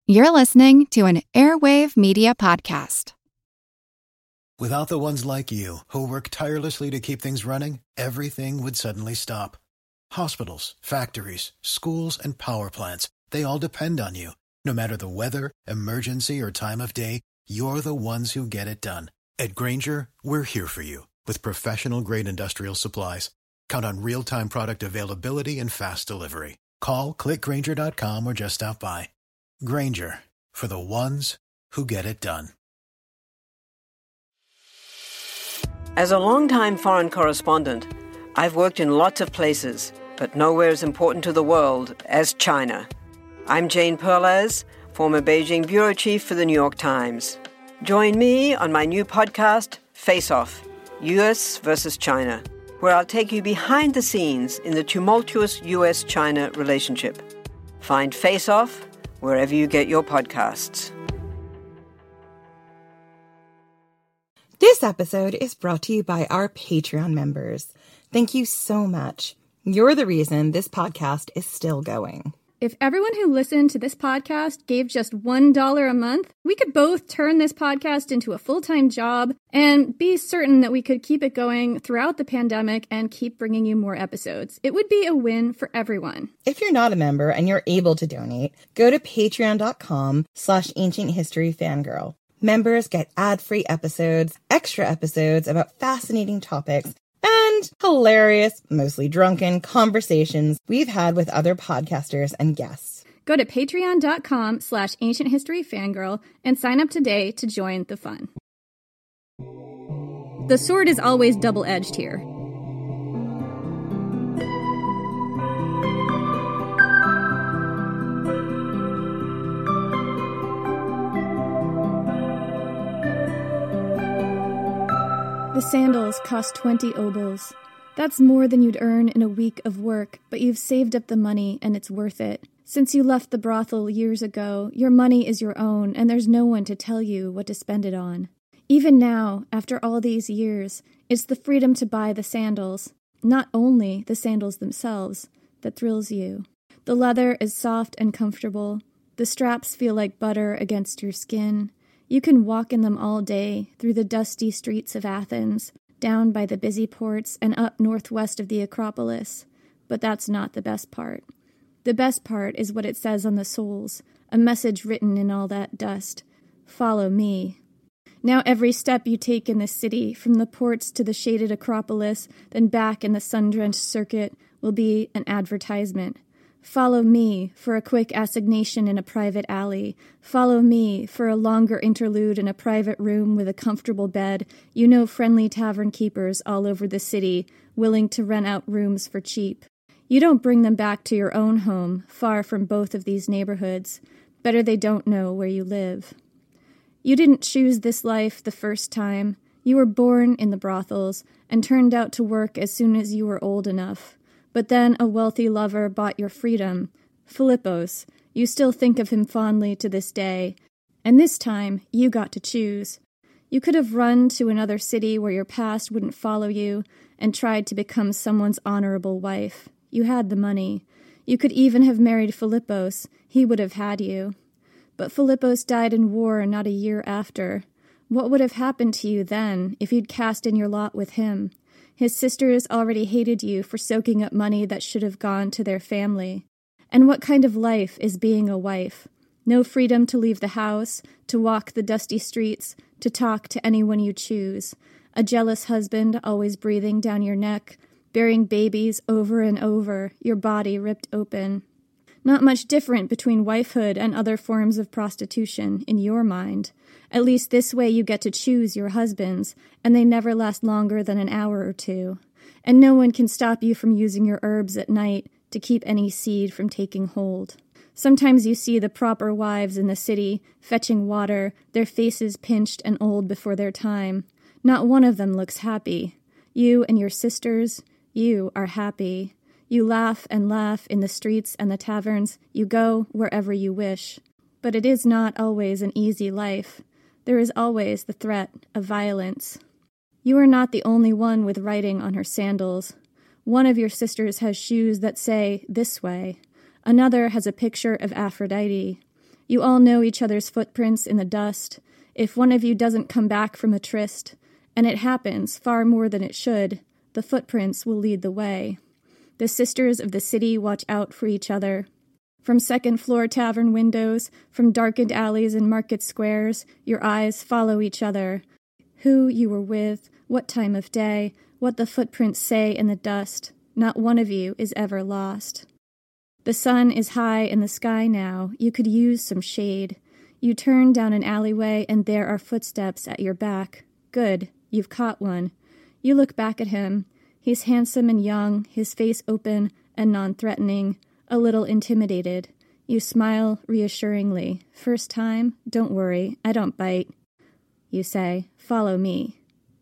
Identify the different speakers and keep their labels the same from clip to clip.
Speaker 1: You're listening to an Airwave Media Podcast.
Speaker 2: Without the ones like you, who work tirelessly to keep things running, everything would suddenly stop. Hospitals, factories, schools, and power plants, they all depend on you. No matter the weather, emergency, or time of day, you're the ones who get it done. At Grainger, we're here for you with professional-grade industrial supplies. Count on real-time product availability and fast delivery. Call, clickgrainger.com, or just stop by. Grainger, for the ones who get it done.
Speaker 3: As a longtime foreign correspondent, I've worked in lots of places, but nowhere as important to the world as China. I'm Jane Perlez, former Beijing bureau chief for the New York Times. Join me on my new podcast, Face Off, U.S. versus China, where I'll take you behind the scenes in the tumultuous U.S.-China relationship. Find Face Off wherever you get your podcasts.
Speaker 4: This episode is brought to you by our Patreon members. Thank you so much. You're the reason this podcast is still going.
Speaker 5: If everyone who listened to this podcast gave just $1 a month, we could both turn this podcast into a full-time job and be certain that we could keep it going throughout the pandemic and keep bringing you more episodes. It would be a win for everyone.
Speaker 4: If you're not a member and you're able to donate, go to patreon.com/ancienthistoryfangirl. Members get ad-free episodes, extra episodes about fascinating topics, and hilarious, mostly drunken conversations we've had with other podcasters and guests.
Speaker 5: Go to patreon.com/ancienthistoryfangirl and sign up today to join the fun. The sword is always double-edged here. The sandals cost 20 obols. That's more than you'd earn in a week of work, but you've saved up the money and it's worth it. Since you left the brothel years ago, your money is your own and there's no one to tell you what to spend it on. Even now, after all these years, it's the freedom to buy the sandals, not only the sandals themselves, that thrills you. The leather is soft and comfortable. The straps feel like butter against your skin. You can walk in them all day through the dusty streets of Athens, down by the busy ports and up northwest of the Acropolis. But that's not the best part. The best part is what it says on the soles, a message written in all that dust. Follow me. Now every step you take in the city, from the ports to the shaded Acropolis, then back in the sun-drenched circuit, will be an advertisement. Follow me for a quick assignation in a private alley. Follow me for a longer interlude in a private room with a comfortable bed. You know friendly tavern keepers all over the city, willing to rent out rooms for cheap. You don't bring them back to your own home, far from both of these neighborhoods. Better they don't know where you live. You didn't choose this life the first time. You were born in the brothels and turned out to work as soon as you were old enough. But then a wealthy lover bought your freedom. Philippos, you still think of him fondly to this day. And this time, you got to choose. You could have run to another city where your past wouldn't follow you and tried to become someone's honorable wife. You had the money. You could even have married Philippos. He would have had you. But Philippos died in war not a year after. What would have happened to you then if you'd cast in your lot with him? His sisters already hated you for soaking up money that should have gone to their family. And what kind of life is being a wife? No freedom to leave the house, to walk the dusty streets, to talk to anyone you choose. A jealous husband always breathing down your neck, bearing babies over and over, your body ripped open. Not much different between wifehood and other forms of prostitution, in your mind. At least this way you get to choose your husbands, and they never last longer than an hour or two. And no one can stop you from using your herbs at night to keep any seed from taking hold. Sometimes you see the proper wives in the city, fetching water, their faces pinched and old before their time. Not one of them looks happy. You and your sisters, you are happy. You laugh and laugh in the streets and the taverns. You go wherever you wish. But it is not always an easy life. There is always the threat of violence. You are not the only one with writing on her sandals. One of your sisters has shoes that say, "This way." Another has a picture of Aphrodite. You all know each other's footprints in the dust. If one of you doesn't come back from a tryst, and it happens far more than it should, the footprints will lead the way. The sisters of the city watch out for each other. From second-floor tavern windows, from darkened alleys and market squares, your eyes follow each other. Who you were with, what time of day, what the footprints say in the dust. Not one of you is ever lost. The sun is high in the sky now. You could use some shade. You turn down an alleyway, and there are footsteps at your back. Good, you've caught one. You look back at him. He's handsome and young, his face open and non-threatening, a little intimidated. You smile reassuringly. First time? Don't worry, I don't bite. You say, follow me.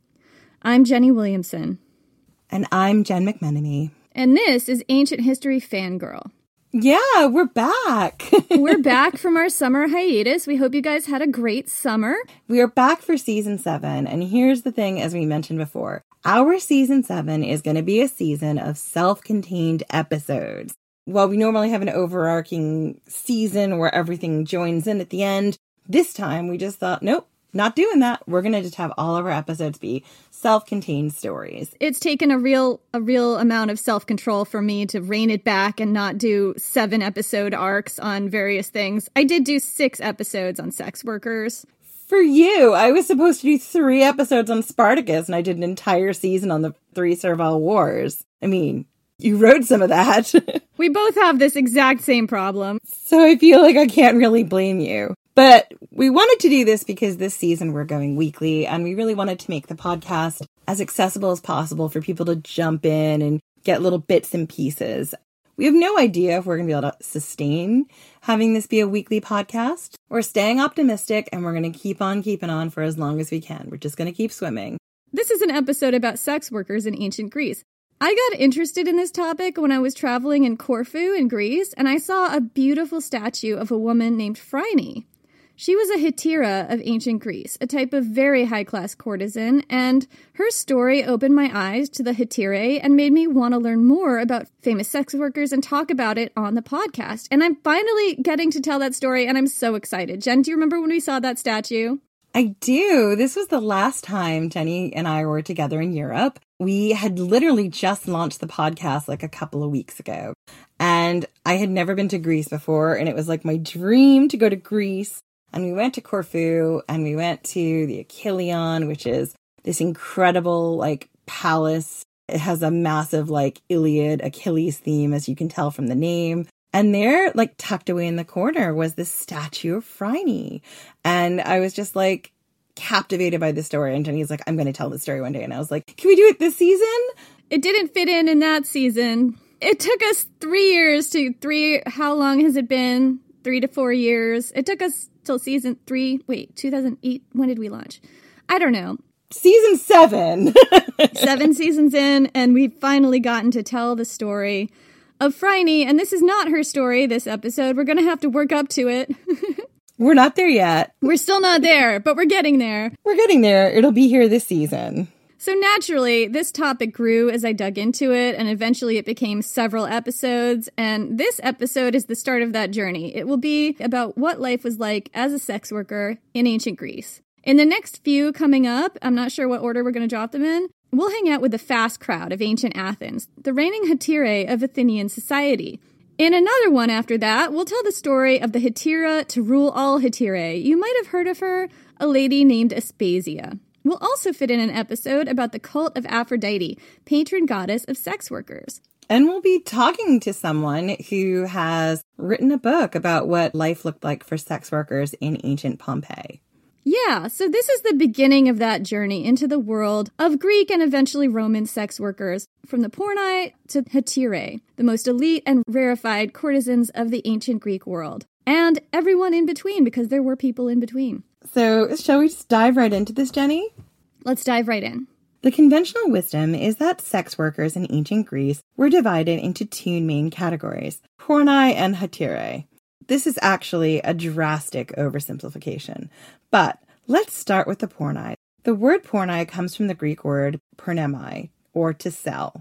Speaker 5: I'm Jenny Williamson.
Speaker 4: And I'm Jen McMenemy.
Speaker 5: And this is Ancient History Fangirl.
Speaker 4: Yeah, we're back.
Speaker 5: We're back from our summer hiatus. We hope you guys had a great summer.
Speaker 4: We are back for season 7. And here's the thing, as we mentioned before, our season 7 is going to be a season of self-contained episodes. While we normally have an overarching season where everything joins in at the end, this time we just thought, nope, not doing that. We're going to just have all of our episodes be self-contained stories.
Speaker 5: It's taken a real amount of self-control for me to rein it back and not do 7-episode arcs on various things. I did do 6 episodes on sex workers.
Speaker 4: For you, I was supposed to do 3 episodes on Spartacus, and I did an entire season on the 3 Servile Wars. I mean, you wrote some of that.
Speaker 5: We both have this exact same problem.
Speaker 4: So I feel like I can't really blame you. But we wanted to do this because this season we're going weekly, and we really wanted to make the podcast as accessible as possible for people to jump in and get little bits and pieces. We have no idea if we're going to be able to sustain having this be a weekly podcast. We're staying optimistic, and we're going to keep on keeping on for as long as we can. We're just going to keep swimming.
Speaker 5: This is an episode about sex workers in ancient Greece. I got interested in this topic when I was traveling in Corfu in Greece, and I saw a beautiful statue of a woman named Phryne. She was a hetaira of ancient Greece, a type of very high-class courtesan, and her story opened my eyes to the hetairai and made me want to learn more about famous sex workers and talk about it on the podcast. And I'm finally getting to tell that story, and I'm so excited. Jen, do you remember when we saw that statue?
Speaker 4: I do. This was the last time Jenny and I were together in Europe. We had literally just launched the podcast like a couple of weeks ago. And I had never been to Greece before, and it was like my dream to go to Greece. And we went to Corfu, and we went to the Achilleion, which is this incredible, like, palace. It has a massive, like, Iliad, Achilles theme, as you can tell from the name. And there, like, tucked away in the corner was this statue of Phryne. And I was just, like, captivated by the story. And Jenny's like, I'm going to tell the story one day. And I was like, can we do it this season?
Speaker 5: It didn't fit in that season. It took us 3 years to how long has it been? 3 to 4 years. It took us till season 3. Wait, 2008. When did we launch? I don't know.
Speaker 4: Season 7.
Speaker 5: 7 seasons in, and we've finally gotten to tell the story of Phryne. And this is not her story this episode. We're going to have to work up to it.
Speaker 4: We're not there yet.
Speaker 5: We're still not there, but we're getting there.
Speaker 4: We're getting there. It'll be here this season.
Speaker 5: So naturally, this topic grew as I dug into it, and eventually it became several episodes, and this episode is the start of that journey. It will be about what life was like as a sex worker in ancient Greece. In the next few coming up, I'm not sure what order we're going to drop them in, we'll hang out with the fast crowd of ancient Athens, the reigning hetairai of Athenian society. In another one after that, we'll tell the story of the hetaira to rule all hetairai. You might have heard of her, a lady named Aspasia. We'll also fit in an episode about the cult of Aphrodite, patron goddess of sex workers.
Speaker 4: And we'll be talking to someone who has written a book about what life looked like for sex workers in ancient Pompeii.
Speaker 5: Yeah, so this is the beginning of that journey into the world of Greek and eventually Roman sex workers, from the pornai to hetairai, the most elite and rarefied courtesans of the ancient Greek world. And everyone in between, because there were people in between.
Speaker 4: So, shall we just dive right into this, Jenny?
Speaker 5: Let's dive right in.
Speaker 4: The conventional wisdom is that sex workers in ancient Greece were divided into 2 main categories, pornai and hetairai. This is actually a drastic oversimplification, but let's start with the pornai. The word pornai comes from the Greek word pornemai, or to sell.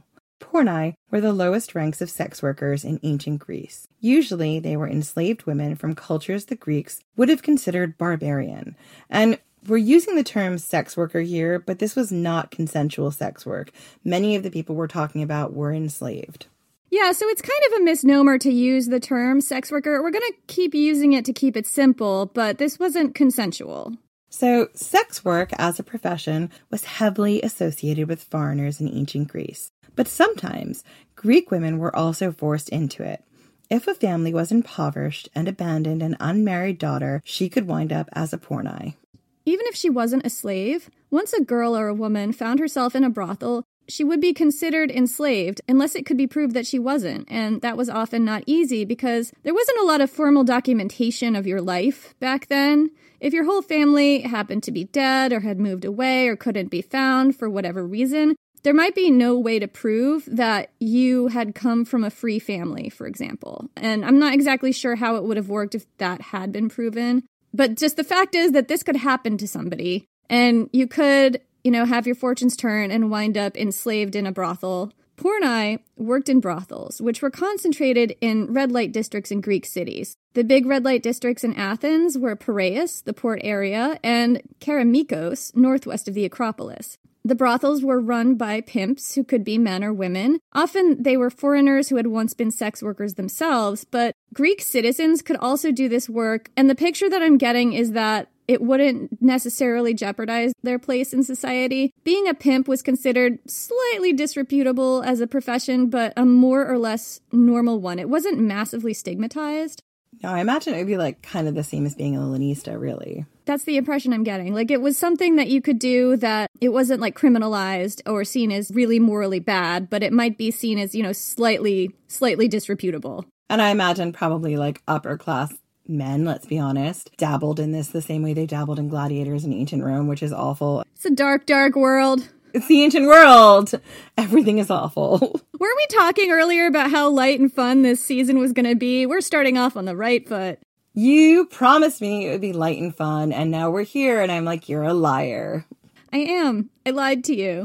Speaker 4: Pornai were the lowest ranks of sex workers in ancient Greece. Usually, they were enslaved women from cultures the Greeks would have considered barbarian. And we're using the term sex worker here, but this was not consensual sex work. Many of the people we're talking about were enslaved.
Speaker 5: Yeah, so it's kind of a misnomer to use the term sex worker. We're going to keep using it to keep it simple, but this wasn't consensual.
Speaker 4: So, sex work as a profession was heavily associated with foreigners in ancient Greece. But sometimes, Greek women were also forced into it. If a family was impoverished and abandoned an unmarried daughter, she could wind up as a pornai.
Speaker 5: Even if she wasn't a slave, once a girl or a woman found herself in a brothel, she would be considered enslaved unless it could be proved that she wasn't. And that was often not easy because there wasn't a lot of formal documentation of your life back then. If your whole family happened to be dead or had moved away or couldn't be found for whatever reason, there might be no way to prove that you had come from a free family, for example. And I'm not exactly sure how it would have worked if that had been proven. But just the fact is that this could happen to somebody. And you could, have your fortunes turn and wind up enslaved in a brothel. Pornai worked in brothels, which were concentrated in red light districts in Greek cities. The big red light districts in Athens were Piraeus, the port area, and Keramikos, northwest of the Acropolis. The brothels were run by pimps who could be men or women. Often they were foreigners who had once been sex workers themselves, but Greek citizens could also do this work. And the picture that I'm getting is that it wouldn't necessarily jeopardize their place in society. Being a pimp was considered slightly disreputable as a profession, but a more or less normal one. It wasn't massively stigmatized.
Speaker 4: No, I imagine it would be kind of the same as being a Lanista, really.
Speaker 5: That's the impression I'm getting. It was something that you could do that it wasn't criminalized or seen as really morally bad, but it might be seen as, slightly disreputable.
Speaker 4: And I imagine probably upper class men, let's be honest, dabbled in this the same way they dabbled in gladiators in ancient Rome, which is awful.
Speaker 5: It's a dark, dark world.
Speaker 4: It's the ancient world. Everything is awful.
Speaker 5: Weren't we talking earlier about how light and fun this season was going to be? We're starting off on the right foot.
Speaker 4: You promised me it would be light and fun, and now we're here, and I'm like, you're a liar.
Speaker 5: I am. I lied to you.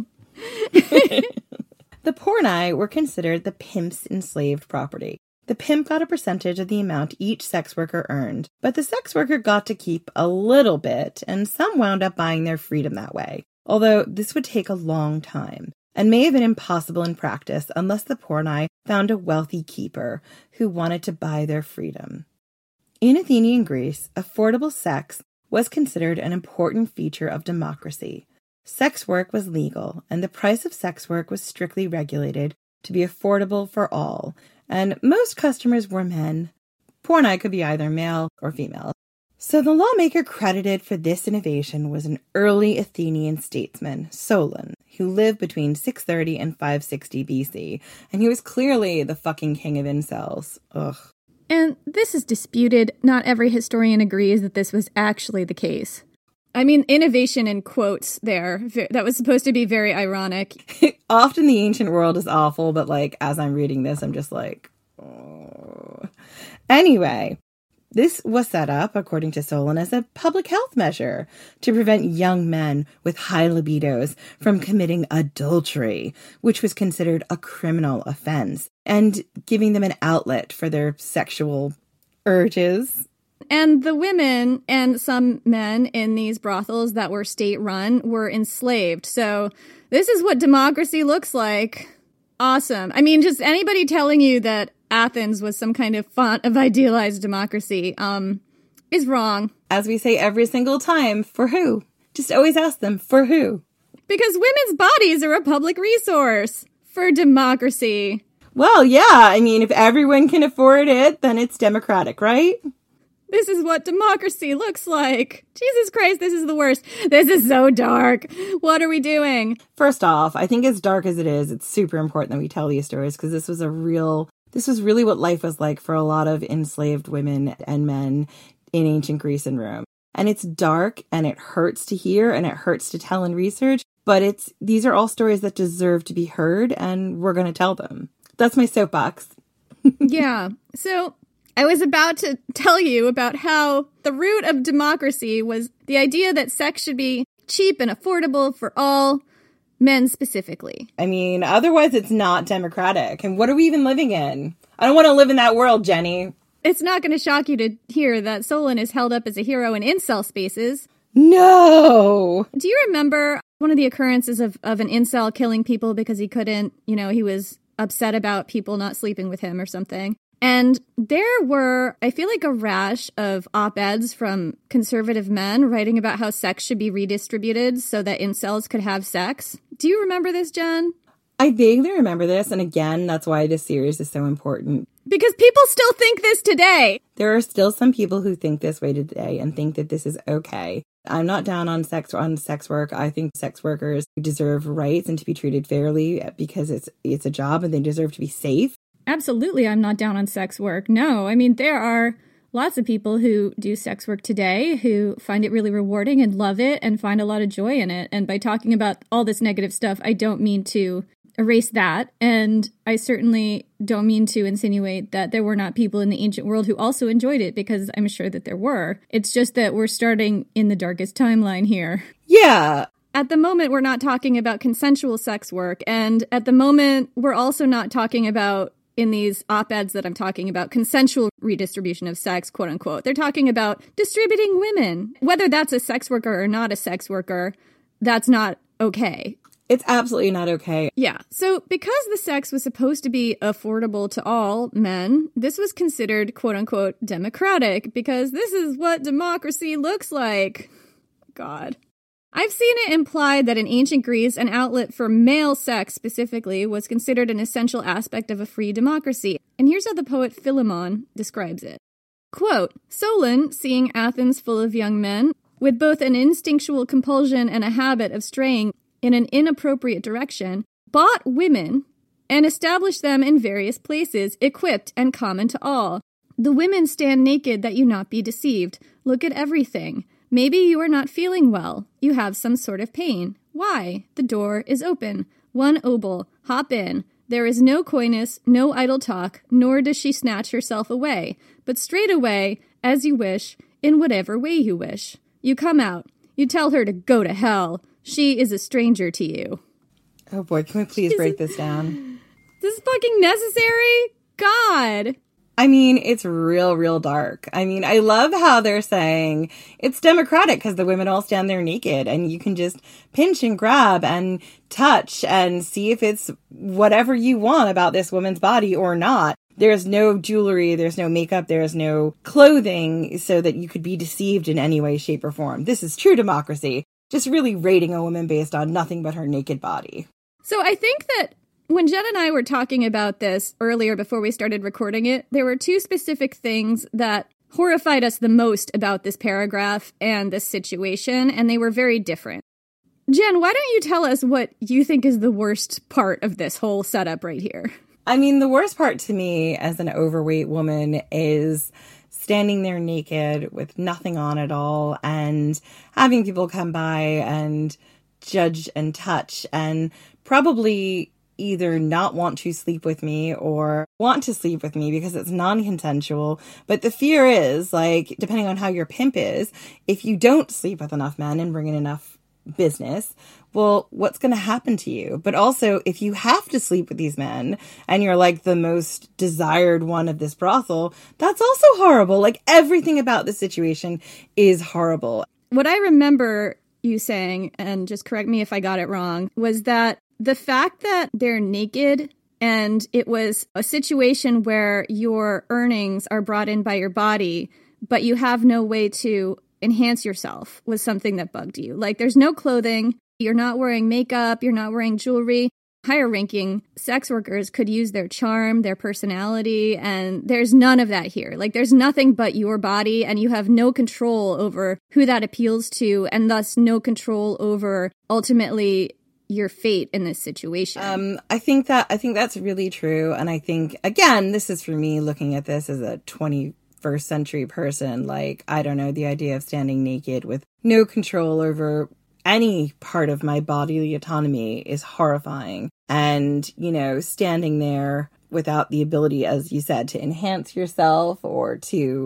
Speaker 4: The pornai were considered the pimp's enslaved property. The pimp got a percentage of the amount each sex worker earned, but the sex worker got to keep a little bit, and some wound up buying their freedom that way. Although this would take a long time, and may have been impossible in practice unless the pornai found a wealthy keeper who wanted to buy their freedom. In Athenian Greece, affordable sex was considered an important feature of democracy. Sex work was legal, and the price of sex work was strictly regulated to be affordable for all, and most customers were men. Pornai could be either male or female. So the lawmaker credited for this innovation was an early Athenian statesman, Solon, who lived between 630 and 560 BC, and he was clearly the fucking king of incels. Ugh.
Speaker 5: And this is disputed. Not every historian agrees that this was actually the case. I mean, innovation in quotes there. That was supposed to be very ironic.
Speaker 4: Often the ancient world is awful, but as I'm reading this, I'm just oh. Anyway, this was set up, according to Solon, as a public health measure to prevent young men with high libidos from committing adultery, which was considered a criminal offense, and giving them an outlet for their sexual urges.
Speaker 5: And the women and some men in these brothels that were state-run were enslaved. So this is what democracy looks like. Awesome. I mean, just anybody telling you that Athens was some kind of font of idealized democracy is wrong.
Speaker 4: As we say every single time, for who? Just always ask them, for who?
Speaker 5: Because women's bodies are a public resource for democracy.
Speaker 4: Well, yeah. I mean, if everyone can afford it, then it's democratic, right?
Speaker 5: This is what democracy looks like. Jesus Christ, this is the worst. This is so dark. What are we doing?
Speaker 4: First off, I think as dark as it is, it's super important that we tell these stories because this was really what life was like for a lot of enslaved women and men in ancient Greece and Rome. And it's dark and it hurts to hear and it hurts to tell and research, but these are all stories that deserve to be heard and we're going to tell them. That's my soapbox.
Speaker 5: Yeah. So I was about to tell you about how the root of democracy was the idea that sex should be cheap and affordable for all. men specifically.
Speaker 4: I mean, otherwise it's not democratic. And what are we even living in? I don't want to live in that world, Jenny.
Speaker 5: It's not going to shock you to hear that Solon is held up as a hero in incel spaces.
Speaker 4: No!
Speaker 5: Do you remember one of the occurrences of an incel killing people because he couldn't, he was upset about people not sleeping with him or something? And there were, I feel like, a rash of op-eds from conservative men writing about how sex should be redistributed so that incels could have sex. Do you remember this, Jen?
Speaker 4: I vaguely remember this, and again, that's why this series is so important.
Speaker 5: Because people still think this today.
Speaker 4: There are still some people who think this way today and think that this is okay. I'm not down on sex work. I think sex workers deserve rights and to be treated fairly because it's a job and they deserve to be safe.
Speaker 5: Absolutely, I'm not down on sex work. No, I mean, there are lots of people who do sex work today who find it really rewarding and love it and find a lot of joy in it. And by talking about all this negative stuff, I don't mean to erase that. And I certainly don't mean to insinuate that there were not people in the ancient world who also enjoyed it, because I'm sure that there were. It's just that we're starting in the darkest timeline here.
Speaker 4: Yeah.
Speaker 5: At the moment, we're not talking about consensual sex work. And at the moment, we're also not talking about, in these op-eds that I'm talking about, consensual redistribution of sex, quote unquote. They're talking about distributing women. Whether that's a sex worker or not a sex worker, that's not okay.
Speaker 4: It's absolutely not okay.
Speaker 5: Yeah. So because the sex was supposed to be affordable to all men, this was considered, quote unquote, democratic, because this is what democracy looks like. God. I've seen it implied that in ancient Greece, an outlet for male sex specifically was considered an essential aspect of a free democracy. And here's how the poet Philemon describes it. Quote, Solon, seeing Athens full of young men, with both an instinctual compulsion and a habit of straying in an inappropriate direction, bought women and established them in various places, equipped and common to all. The women stand naked that you not be deceived. Look at everything. Maybe you are not feeling well. You have some sort of pain. Why? The door is open. 1 obol. Hop in. There is no coyness, no idle talk, nor does she snatch herself away, but straight away, as you wish, in whatever way you wish. You come out. You tell her to go to hell. She is a stranger to you.
Speaker 4: Oh boy, can we please break this down?
Speaker 5: This is fucking necessary? God.
Speaker 4: I mean, it's real dark. I mean, I love how they're saying it's democratic because the women all stand there naked and you can just pinch and grab and touch and see if it's whatever you want about this woman's body or not. There's no jewelry, there's no makeup, there's no clothing so that you could be deceived in any way, shape, or form. This is true democracy. Just really rating a woman based on nothing but her naked body.
Speaker 5: So I think that when Jen and I were talking about this earlier before we started recording it, there were 2 specific things that horrified us the most about this paragraph and this situation, and they were very different. Jen, why don't you tell us what you think is the worst part of this whole setup right here?
Speaker 4: I mean, the worst part to me as an overweight woman is standing there naked with nothing on at all and having people come by and judge and touch and probably either not want to sleep with me or want to sleep with me because it's non-consensual. But the fear is, like, depending on how your pimp is, if you don't sleep with enough men and bring in enough business, well, what's going to happen to you? But also, if you have to sleep with these men and you're like the most desired one of this brothel, that's also horrible. Like, everything about this situation is horrible.
Speaker 5: What I remember you saying, and just correct me if I got it wrong, was that the fact that they're naked and it was a situation where your earnings are brought in by your body, but you have no way to enhance yourself was something that bugged you. Like, there's no clothing, you're not wearing makeup, you're not wearing jewelry. Higher ranking sex workers could use their charm, their personality, and there's none of that here. Like, there's nothing but your body, and you have no control over who that appeals to, and thus no control over ultimately your fate in this situation.
Speaker 4: I think that's really true. And I think, again, this is for me looking at this as a 21st century person. Like, I don't know, the idea of standing naked with no control over any part of my bodily autonomy is horrifying. And, you know, standing there without the ability, as you said, to enhance yourself or to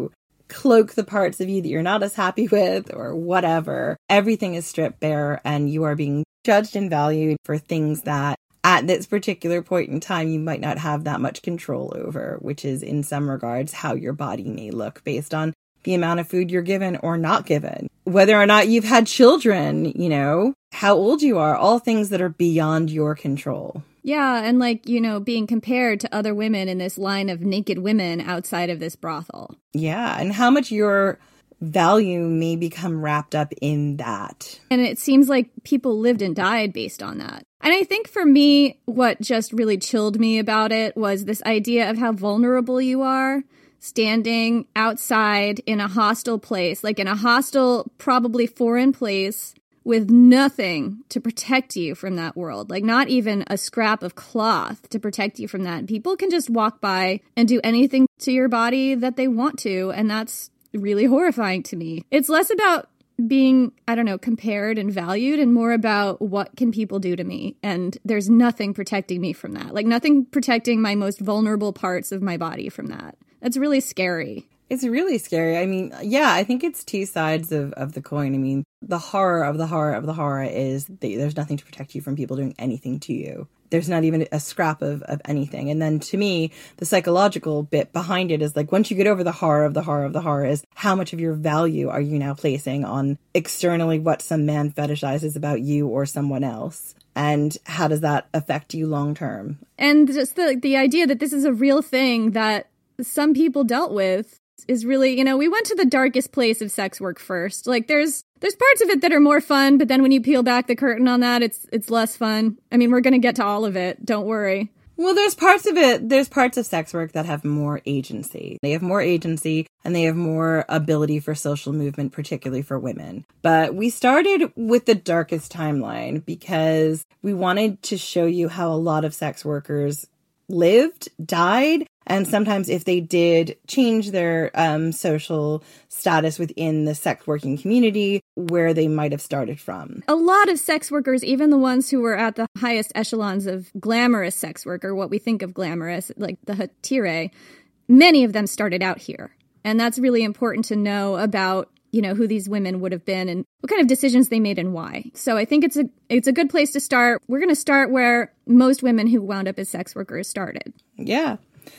Speaker 4: cloak the parts of you that you're not as happy with or whatever. Everything is stripped bare and you are being judged and valued for things that at this particular point in time you might not have that much control over, which is in some regards how your body may look based on the amount of food you're given or not given, whether or not you've had children, you know, how old you are, all things that are beyond your control.
Speaker 5: Yeah, and like, you know, being compared to other women in this line of naked women outside of this brothel.
Speaker 4: Yeah, and how much your value may become wrapped up in that.
Speaker 5: And it seems like people lived and died based on that. And I think for me, what just really chilled me about it was this idea of how vulnerable you are standing outside in a hostile place, like in a hostile, probably foreign place, with nothing to protect you from that world, like not even a scrap of cloth to protect you from that. People can just walk by and do anything to your body that they want to, and that's really horrifying to me. It's less about being, I don't know, compared and valued, and more about what can people do to me, and there's nothing protecting me from that, like nothing protecting my most vulnerable parts of my body from that. That's really scary.
Speaker 4: It's really scary. I mean, yeah, I think it's two sides of the coin. I mean, the horror of the horror of the horror is that there's nothing to protect you from people doing anything to you. There's not even a scrap of anything. And then to me, the psychological bit behind it is like, once you get over the horror of the horror of the horror is how much of your value are you now placing on externally what some man fetishizes about you or someone else? And how does that affect you long term? And
Speaker 5: just the idea that this is a real thing that some people dealt with is really, you know, we went to the darkest place of sex work first. Like there's parts of it that are more fun, but then when you peel back the curtain on that, it's less fun. I mean, we're going to get to all of it. Don't worry.
Speaker 4: Well, there's parts of sex work that have more agency. They have more agency and they have more ability for social movement, particularly for women. But we started with the darkest timeline because we wanted to show you how a lot of sex workers lived, died, and sometimes if they did change their social status within the sex working community, where they might have started from.
Speaker 5: A lot of sex workers, even the ones who were at the highest echelons of glamorous sex work, or what we think of glamorous, like the hātire, many of them started out here. And that's really important to know about, you know, who these women would have been and what kind of decisions they made and why. So I think it's a good place to start. We're going to start where most women who wound up as sex workers started.
Speaker 4: Yeah.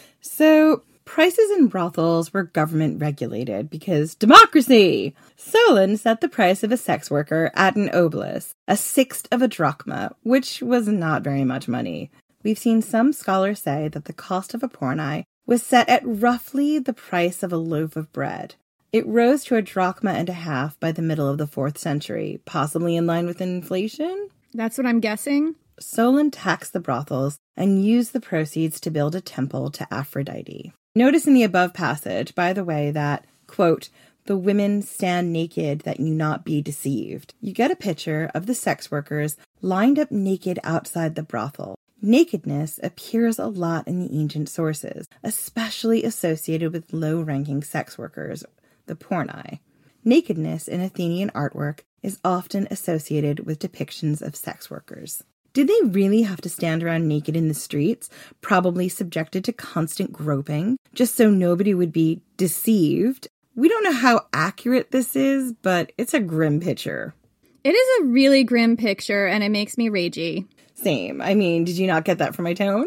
Speaker 4: So prices in brothels were government regulated because democracy. Solon set the price of a sex worker at an obolus, a sixth of a drachma, which was not very much money. We've seen some scholars say that the cost of a pornai was set at roughly the price of a loaf of bread. It rose to a drachma and a half by the middle of the 4th century, possibly in line with inflation.
Speaker 5: That's what I'm guessing.
Speaker 4: Solon taxed the brothels and used the proceeds to build a temple to Aphrodite. Notice in the above passage, by the way, that, quote, the women stand naked that you not be deceived. You get a picture of the sex workers lined up naked outside the brothel. Nakedness appears a lot in the ancient sources, especially associated with low-ranking sex workers, the pornai. Nakedness in Athenian artwork is often associated with depictions of sex workers. Did they really have to stand around naked in the streets, probably subjected to constant groping, just so nobody would be deceived? We don't know how accurate this is, but it's a grim picture.
Speaker 5: It is a really grim picture, and it makes me ragey.
Speaker 4: Same. I mean, did you not get that from my tone?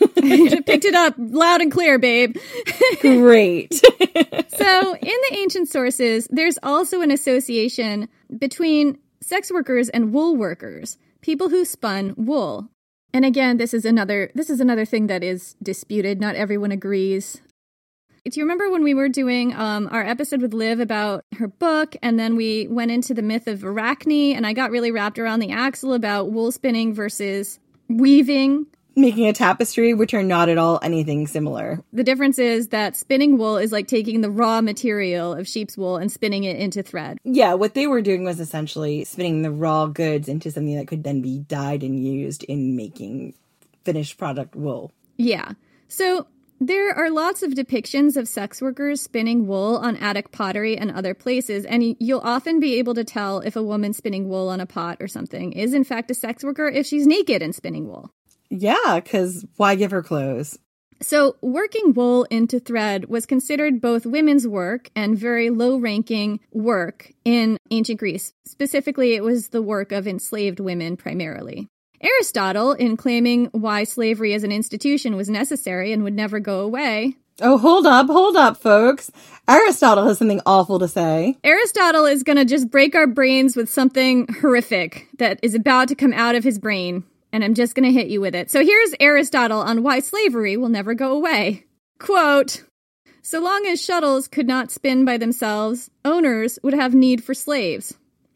Speaker 5: I picked it up loud and clear, babe.
Speaker 4: Great.
Speaker 5: So, in the ancient sources, there's also an association between sex workers and wool workers, people who spun wool. And again, this is another thing that is disputed. Not everyone agrees. Do you remember when we were doing our episode with Liv about her book, and then we went into the myth of Arachne, and I got really wrapped around the axle about wool spinning versus weaving?
Speaker 4: Making a tapestry, which are not at all anything similar.
Speaker 5: The difference is that spinning wool is like taking the raw material of sheep's wool and spinning it into thread.
Speaker 4: Yeah, what they were doing was essentially spinning the raw goods into something that could then be dyed and used in making finished product wool.
Speaker 5: Yeah. So there are lots of depictions of sex workers spinning wool on Attic pottery and other places, and you'll often be able to tell if a woman spinning wool on a pot or something is in fact a sex worker if she's naked and spinning wool.
Speaker 4: Yeah, because why give her clothes?
Speaker 5: So working wool into thread was considered both women's work and very low-ranking work in ancient Greece. Specifically, it was the work of enslaved women primarily. Aristotle, in claiming why slavery as an institution was necessary and would never go away.
Speaker 4: Oh, hold up, folks. Aristotle has something awful to say.
Speaker 5: Aristotle is going to just break our brains with something horrific that is about to come out of his brain. And I'm just going to hit you with it. So here's Aristotle on why slavery will never go away. Quote, "So long as shuttles could not spin by themselves, owners would have need for slaves."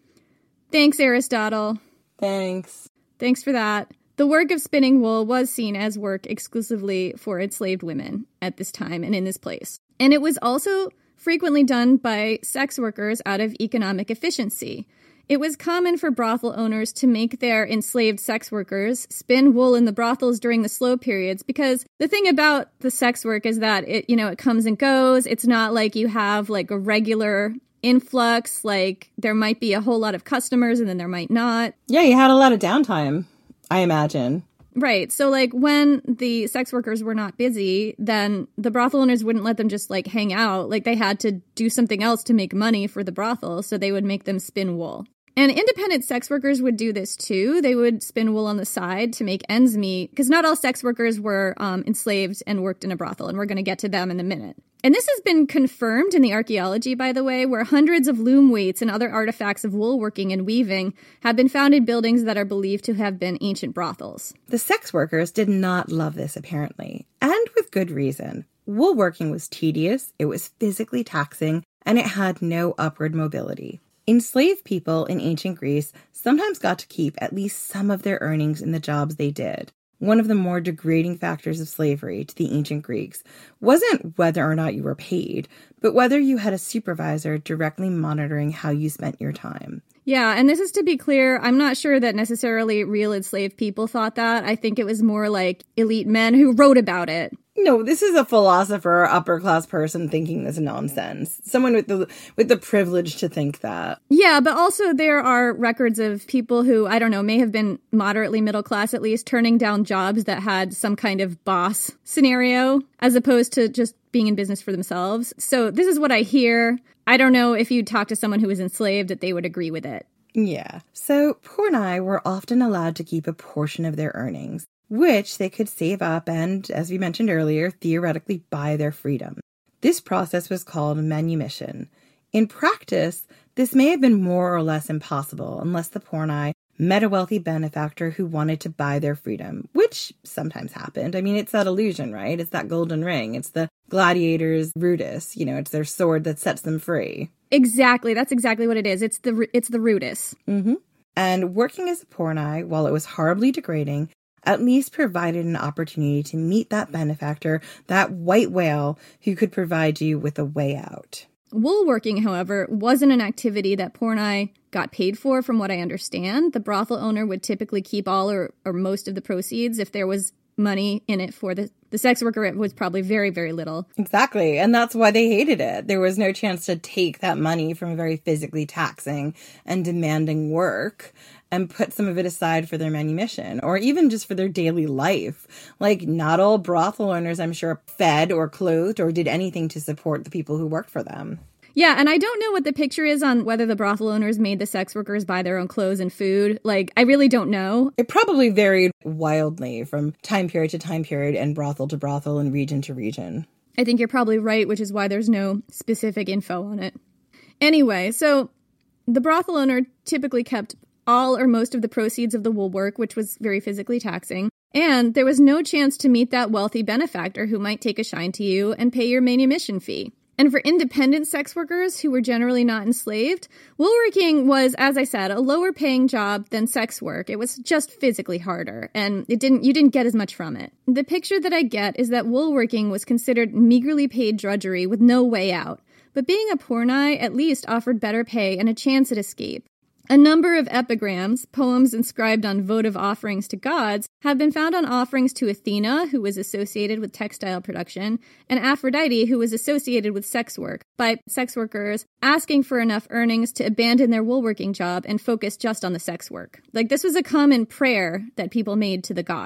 Speaker 5: Thanks, Aristotle.
Speaker 4: Thanks
Speaker 5: for that. The work of spinning wool was seen as work exclusively for enslaved women at this time and in this place. And it was also frequently done by sex workers out of economic efficiency. It was common for brothel owners to make their enslaved sex workers spin wool in the brothels during the slow periods, because the thing about the sex work is that it comes and goes. It's not like you have like a regular influx, like there might be a whole lot of customers and then there might not.
Speaker 4: Yeah, you had a lot of downtime, I imagine.
Speaker 5: Right. So like when the sex workers were not busy, then the brothel owners wouldn't let them just like hang out. Like they had to do something else to make money for the brothel. So they would make them spin wool. And independent sex workers would do this too. They would spin wool on the side to make ends meet, because not all sex workers were enslaved and worked in a brothel. And we're going to get to them in a minute. And this has been confirmed in the archaeology, by the way, where hundreds of loom weights and other artifacts of woolworking and weaving have been found in buildings that are believed to have been ancient brothels.
Speaker 4: The sex workers did not love this, apparently, and with good reason. Woolworking was tedious, it was physically taxing, and it had no upward mobility. Enslaved people in ancient Greece sometimes got to keep at least some of their earnings in the jobs they did. One of the more degrading factors of slavery to the ancient Greeks wasn't whether or not you were paid, but whether you had a supervisor directly monitoring how you spent your time.
Speaker 5: Yeah, and this is to be clear, I'm not sure that necessarily real enslaved people thought that. I think it was more like elite men who wrote about it.
Speaker 4: No, this is a philosopher, upper-class person thinking this nonsense. Someone with the privilege to think that.
Speaker 5: Yeah, but also there are records of people who, I don't know, may have been moderately middle class at least, turning down jobs that had some kind of boss scenario, as opposed to just being in business for themselves. So this is what I hear. I don't know if you talk to someone who was enslaved that they would agree with it.
Speaker 4: Yeah. So Pornai were often allowed to keep a portion of their earnings, which they could save up and, as we mentioned earlier, theoretically buy their freedom. This process was called manumission. In practice, this may have been more or less impossible unless the Pornai met a wealthy benefactor who wanted to buy their freedom, which sometimes happened. I mean, it's that illusion, right? It's that golden ring. It's the gladiator's rudis. It's their sword that sets them free.
Speaker 5: Exactly. That's exactly what it is. It's the rudis.
Speaker 4: Mm-hmm. And working as a Pornai, while it was horribly degrading, at least provided an opportunity to meet that benefactor, that white whale who could provide you with a way out.
Speaker 5: Woolworking, however, wasn't an activity that Pornai got paid for, from what I understand. The brothel owner would typically keep all or most of the proceeds. If there was money in it for the sex worker, it was probably very, very little.
Speaker 4: Exactly. And that's why they hated it. There was no chance to take that money from a very physically taxing and demanding work and put some of it aside for their manumission, or even just for their daily life. Like, not all brothel owners, I'm sure, fed or clothed or did anything to support the people who worked for them.
Speaker 5: Yeah, and I don't know what the picture is on whether the brothel owners made the sex workers buy their own clothes and food. Like, I really don't know.
Speaker 4: It probably varied wildly from time period to time period and brothel to brothel and region to region.
Speaker 5: I think you're probably right, which is why there's no specific info on it. Anyway, so the brothel owner typically kept all or most of the proceeds of the wool work, which was very physically taxing. And there was no chance to meet that wealthy benefactor who might take a shine to you and pay your manumission fee. And for independent sex workers who were generally not enslaved, woolworking was, as I said, a lower paying job than sex work. It was just physically harder, and you didn't get as much from it. The picture that I get is that woolworking was considered meagerly paid drudgery with no way out. But being a Pornai at least offered better pay and a chance at escape. A number of epigrams, poems inscribed on votive offerings to gods, have been found on offerings to Athena, who was associated with textile production, and Aphrodite, who was associated with sex work, by sex workers asking for enough earnings to abandon their woolworking job and focus just on the sex work. Like, this was a common prayer that people made to the gods.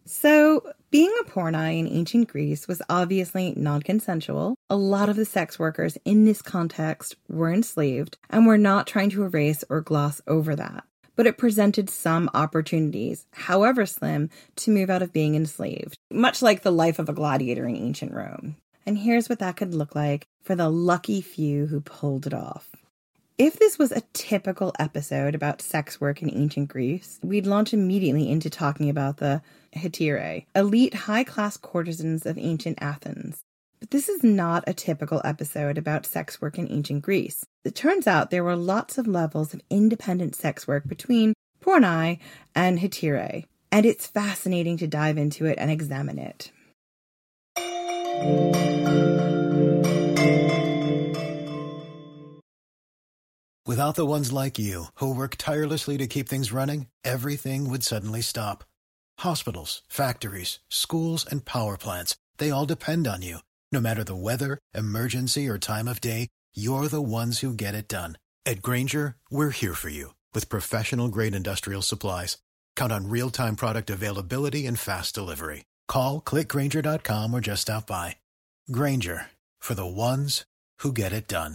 Speaker 4: So, being a pornai in ancient Greece was obviously non-consensual. A lot of the sex workers in this context were enslaved, and we're not trying to erase or gloss over that. But it presented some opportunities, however slim, to move out of being enslaved, much like the life of a gladiator in ancient Rome. And here's what that could look like for the lucky few who pulled it off. If this was a typical episode about sex work in ancient Greece, we'd launch immediately into talking about the hetairai, elite high-class courtesans of ancient Athens. But this is not a typical episode about sex work in ancient Greece. It turns out there were lots of levels of independent sex work between pornai and hetairai, and it's fascinating to dive into it and examine it.
Speaker 2: Without the ones like you, who work tirelessly to keep things running, everything would suddenly stop. Hospitals, factories, schools, and power plants, they all depend on you. No matter the weather, emergency, or time of day, you're the ones who get it done. At Grainger, we're here for you with professional-grade industrial supplies. Count on real-time product availability and fast delivery. Call, click Grainger.com, or just stop by. Grainger, for the ones who get it done.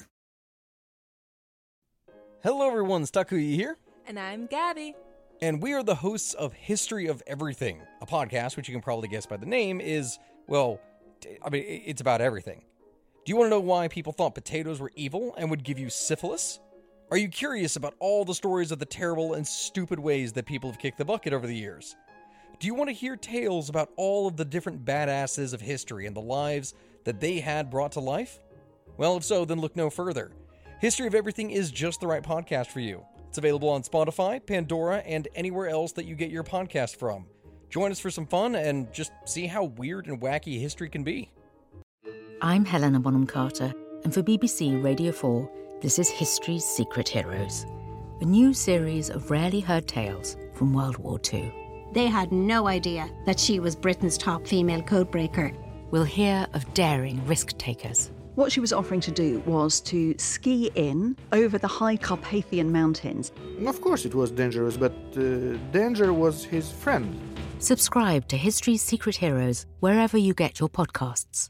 Speaker 6: Hello everyone, Stakuyi here.
Speaker 7: And I'm Gabby.
Speaker 6: And we are the hosts of History of Everything, a podcast which you can probably guess by the name is, well, it's about everything. Do you want to know why people thought potatoes were evil and would give you syphilis? Are you curious about all the stories of the terrible and stupid ways that people have kicked the bucket over the years? Do you want to hear tales about all of the different badasses of history and the lives that they had brought to life? Well, if so, then look no further. History of Everything is just the right podcast for you. It's available on Spotify, Pandora, and anywhere else that you get your podcast from. Join us for some fun and just see how weird and wacky history can be.
Speaker 8: I'm Helena Bonham Carter, and for BBC Radio 4, this is History's Secret Heroes, a new series of rarely heard tales from World War II.
Speaker 9: They had no idea that she was Britain's top female codebreaker.
Speaker 8: We'll hear of daring risk-takers.
Speaker 10: What she was offering to do was to ski in over the high Carpathian mountains.
Speaker 11: Of course it was dangerous, but danger was his friend.
Speaker 8: Subscribe to History's Secret Heroes wherever you get your podcasts.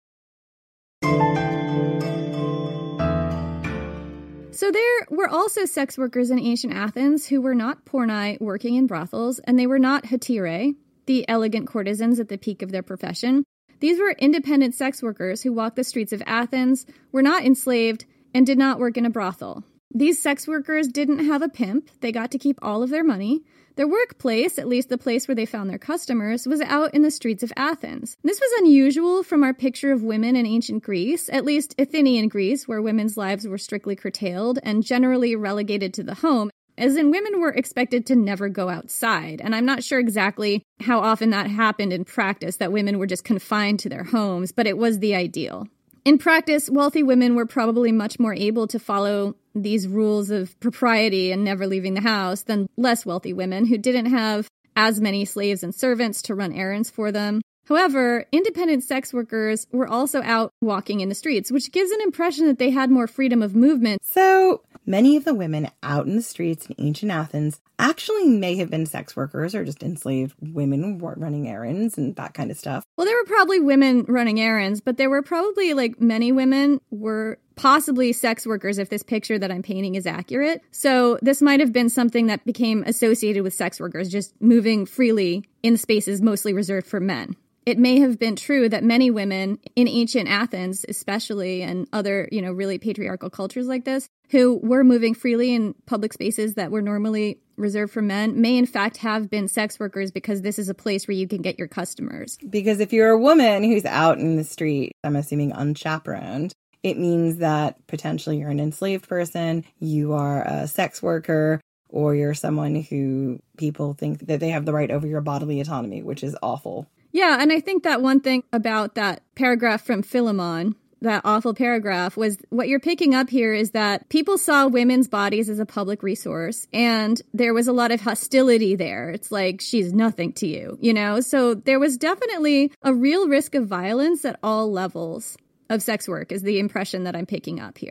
Speaker 5: So there were also sex workers in ancient Athens who were not pornai working in brothels, and they were not hetairai, the elegant courtesans at the peak of their profession. These were independent sex workers who walked the streets of Athens, were not enslaved, and did not work in a brothel. These sex workers didn't have a pimp. They got to keep all of their money. Their workplace, at least the place where they found their customers, was out in the streets of Athens. This was unusual from our picture of women in ancient Greece, at least Athenian Greece, where women's lives were strictly curtailed and generally relegated to the home, as in women were expected to never go outside. And I'm not sure exactly how often that happened in practice, that women were just confined to their homes, but it was the ideal. In practice, wealthy women were probably much more able to follow these rules of propriety and never leaving the house than less wealthy women who didn't have as many slaves and servants to run errands for them. However, independent sex workers were also out walking in the streets, which gives an impression that they had more freedom of movement.
Speaker 4: So, many of the women out in the streets in ancient Athens actually may have been sex workers or just enslaved women running errands and that kind of stuff.
Speaker 5: Well, there were probably women running errands, but there were probably, many women were possibly sex workers if this picture that I'm painting is accurate. So this might have been something that became associated with sex workers, just moving freely in spaces mostly reserved for men. It may have been true that many women in ancient Athens, especially, and other, really patriarchal cultures like this, who were moving freely in public spaces that were normally reserved for men, may in fact have been sex workers because this is a place where you can get your customers.
Speaker 4: Because if you're a woman who's out in the street, I'm assuming unchaperoned, it means that potentially you're an enslaved person, you are a sex worker, or you're someone who people think that they have the right over your bodily autonomy, which is awful.
Speaker 5: Yeah, and I think that one thing about that paragraph from Philemon, that awful paragraph, was what you're picking up here is that people saw women's bodies as a public resource, and there was a lot of hostility there. It's like, she's nothing to you, So there was definitely a real risk of violence at all levels of sex work, is the impression that I'm picking up here.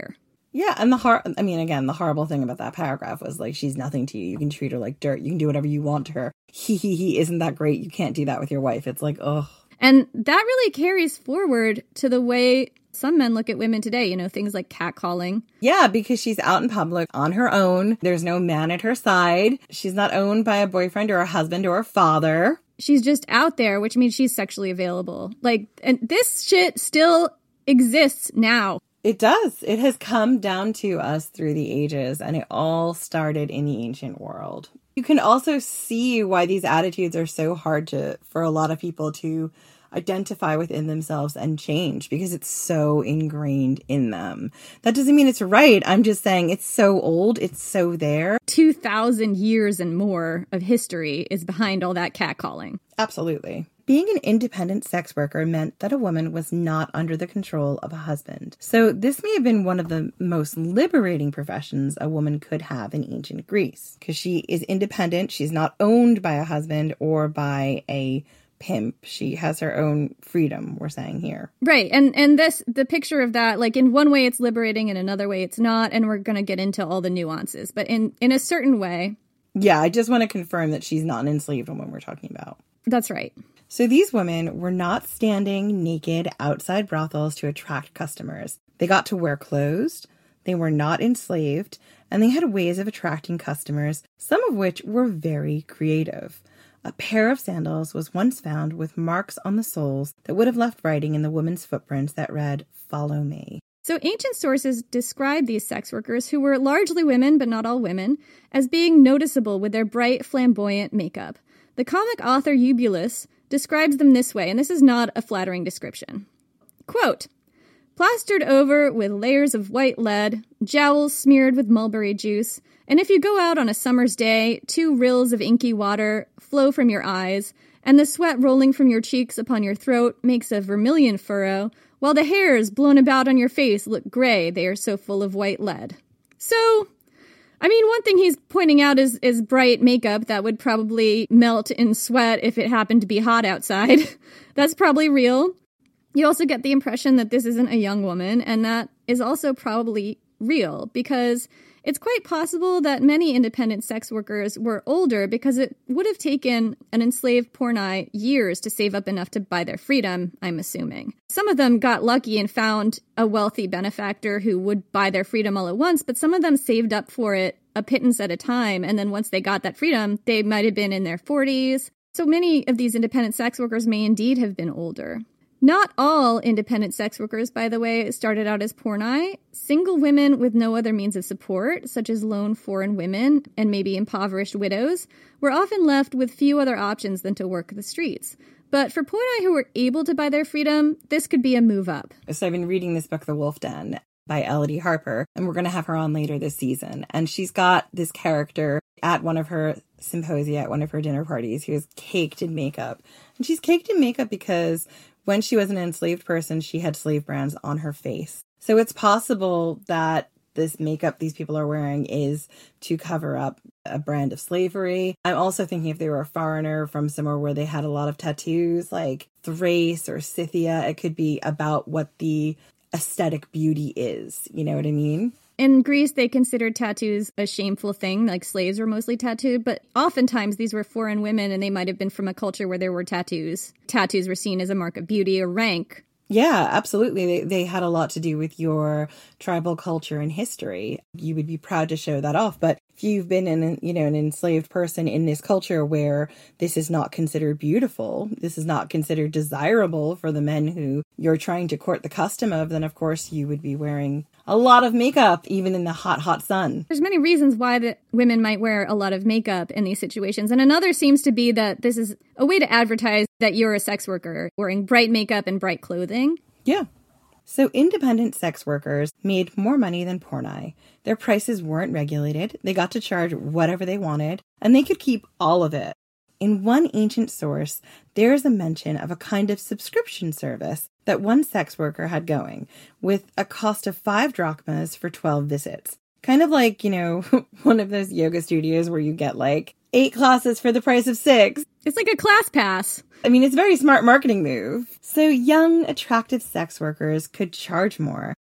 Speaker 4: Yeah, and the horrible thing about that paragraph was like, she's nothing to you. You can treat her like dirt. You can do whatever you want to her. He isn't that great. You can't do that with your wife. It's like, ugh.
Speaker 5: And that really carries forward to the way some men look at women today, you know, things like catcalling.
Speaker 4: Yeah, because she's out in public on her own. There's no man at her side. She's not owned by a boyfriend or a husband or a father.
Speaker 5: She's just out there, which means she's sexually available. Like, and this shit still exists now.
Speaker 4: It does. It has come down to us through the ages, and it all started in the ancient world. You can also see why these attitudes are so hard for a lot of people to identify within themselves and change, because it's so ingrained in them. That doesn't mean it's right. I'm just saying it's so old. It's so there.
Speaker 5: 2,000 years and more of history is behind all that catcalling.
Speaker 4: Absolutely. Being an independent sex worker meant that a woman was not under the control of a husband. So this may have been one of the most liberating professions a woman could have in ancient Greece, because she is independent. She's not owned by a husband or by a pimp. She has her own freedom, we're saying here.
Speaker 5: Right. And the picture of that, like, in one way it's liberating, in another way it's not, and we're going to get into all the nuances. But in a certain way.
Speaker 4: Yeah, I just want to confirm that she's not an enslaved woman we're talking about.
Speaker 5: That's right.
Speaker 4: So these women were not standing naked outside brothels to attract customers. They got to wear clothes, they were not enslaved, and they had ways of attracting customers, some of which were very creative. A pair of sandals was once found with marks on the soles that would have left writing in the woman's footprints that read, "Follow me."
Speaker 5: So ancient sources describe these sex workers, who were largely women, but not all women, as being noticeable with their bright, flamboyant makeup. The comic author Eubulus describes them this way, and this is not a flattering description. Quote, "Plastered over with layers of white lead, jowls smeared with mulberry juice, and if you go out on a summer's day, 2 rills of inky water flow from your eyes, and the sweat rolling from your cheeks upon your throat makes a vermilion furrow, while the hairs blown about on your face look gray, they are so full of white lead." So, I mean, one thing he's pointing out is bright makeup that would probably melt in sweat if it happened to be hot outside. That's probably real. You also get the impression that this isn't a young woman, and that is also probably real, because it's quite possible that many independent sex workers were older, because it would have taken an enslaved Pornai years to save up enough to buy their freedom, I'm assuming. Some of them got lucky and found a wealthy benefactor who would buy their freedom all at once, but some of them saved up for it a pittance at a time, and then once they got that freedom, they might have been in their 40s. So many of these independent sex workers may indeed have been older. Not all independent sex workers, by the way, started out as pornai. Single women with no other means of support, such as lone foreign women and maybe impoverished widows, were often left with few other options than to work the streets. But for pornai who were able to buy their freedom, this could be a move up.
Speaker 4: So I've been reading this book, The Wolf Den, by Elodie Harper, and we're going to have her on later this season. And she's got this character at one of her symposia, at one of her dinner parties, who is caked in makeup. And she's caked in makeup because when she was an enslaved person, she had slave brands on her face. So it's possible that this makeup these people are wearing is to cover up a brand of slavery. I'm also thinking if they were a foreigner from somewhere where they had a lot of tattoos, like Thrace or Scythia, it could be about what the aesthetic beauty is. You know what I mean?
Speaker 5: In Greece, they considered tattoos a shameful thing, like slaves were mostly tattooed, but oftentimes these were foreign women and they might have been from a culture where there were tattoos. Tattoos were seen as a mark of beauty or rank.
Speaker 4: Yeah, absolutely. They had a lot to do with your tribal culture and history. You would be proud to show that off. But if you've been an enslaved person in this culture where this is not considered beautiful, this is not considered desirable for the men who you're trying to court the custom of, then of course you would be wearing a lot of makeup, even in the hot, hot sun.
Speaker 5: There's many reasons why the women might wear a lot of makeup in these situations. And another seems to be that this is a way to advertise that you're a sex worker, wearing bright makeup and bright clothing.
Speaker 4: Yeah. So independent sex workers made more money than pornai. Their prices weren't regulated. They got to charge whatever they wanted, and they could keep all of it. In one ancient source, there is a mention of a kind of subscription service that one sex worker had going, with a cost of 5 drachmas for 12 visits. Kind of like, one of those yoga studios where you get like 8 classes for the price of 6.
Speaker 5: It's like a class pass.
Speaker 4: I mean, it's a very smart marketing move. So young, attractive sex workers could charge more,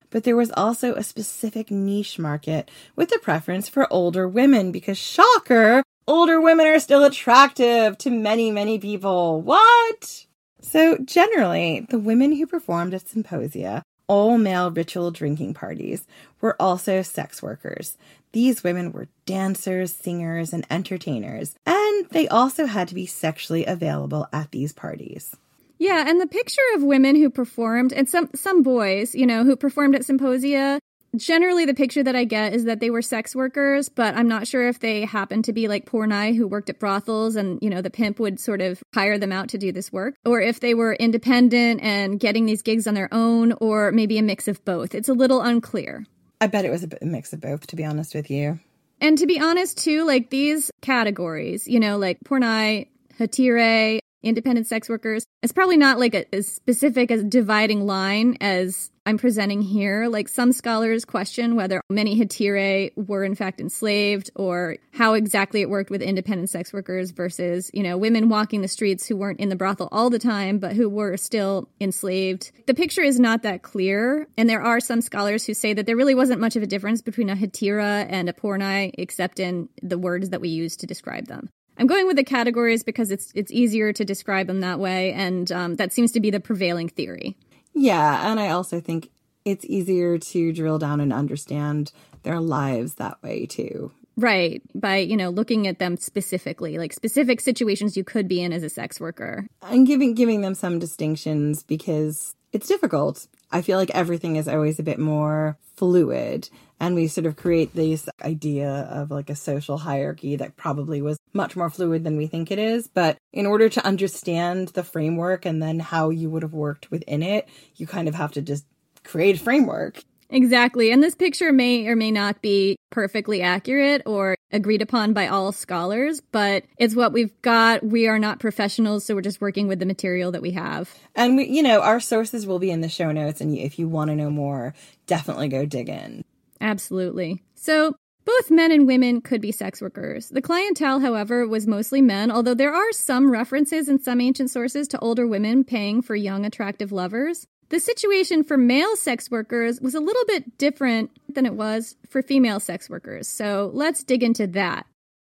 Speaker 4: but there was also a specific niche market with a preference for older women because, shocker, older women are still attractive to many, many people. What? So generally, the women who performed at symposia, all-male ritual drinking parties, were also sex workers. These women were dancers, singers, and entertainers, and they also had to be sexually available at these parties.
Speaker 5: Yeah, and the picture of women who performed, and some boys, who performed at symposia, generally the picture that I get is that they were sex workers, but I'm not sure if they happened to be like pornai who worked at brothels and, the pimp would sort of hire them out to do this work, or if they were independent and getting these gigs on their own, or maybe a mix of both. It's a little unclear.
Speaker 4: I bet it was a mix of both, to be honest with you.
Speaker 5: And to be honest, too, like these categories, like pornai, hetire, independent sex workers, it's probably not like as specific as dividing line as I'm presenting here. Like some scholars question whether many hetire were in fact enslaved or how exactly it worked with independent sex workers versus, women walking the streets who weren't in the brothel all the time, but who were still enslaved. The picture is not that clear. And there are some scholars who say that there really wasn't much of a difference between a hetira and a pornai, except in the words that we use to describe them. I'm going with the categories because it's easier to describe them that way, and that seems to be the prevailing theory.
Speaker 4: Yeah, and I also think it's easier to drill down and understand their lives that way, too.
Speaker 5: Right, by, looking at them specifically, like specific situations you could be in as a sex worker.
Speaker 4: And giving them some distinctions because it's difficult. I feel like everything is always a bit more fluid, and we sort of create this idea of like a social hierarchy that probably was much more fluid than we think it is. But in order to understand the framework and then how you would have worked within it, you kind of have to just create a framework.
Speaker 5: Exactly. And this picture may or may not be perfectly accurate or agreed upon by all scholars, but it's what we've got. We are not professionals, so we're just working with the material that we have.
Speaker 4: And, our sources will be in the show notes, and if you want to know more, definitely go dig in.
Speaker 5: Absolutely. So both men and women could be sex workers. The clientele, however, was mostly men, although there are some references in some ancient sources to older women paying for young, attractive lovers. The situation for male sex workers was a little bit different than it was for female sex workers. So let's dig into that.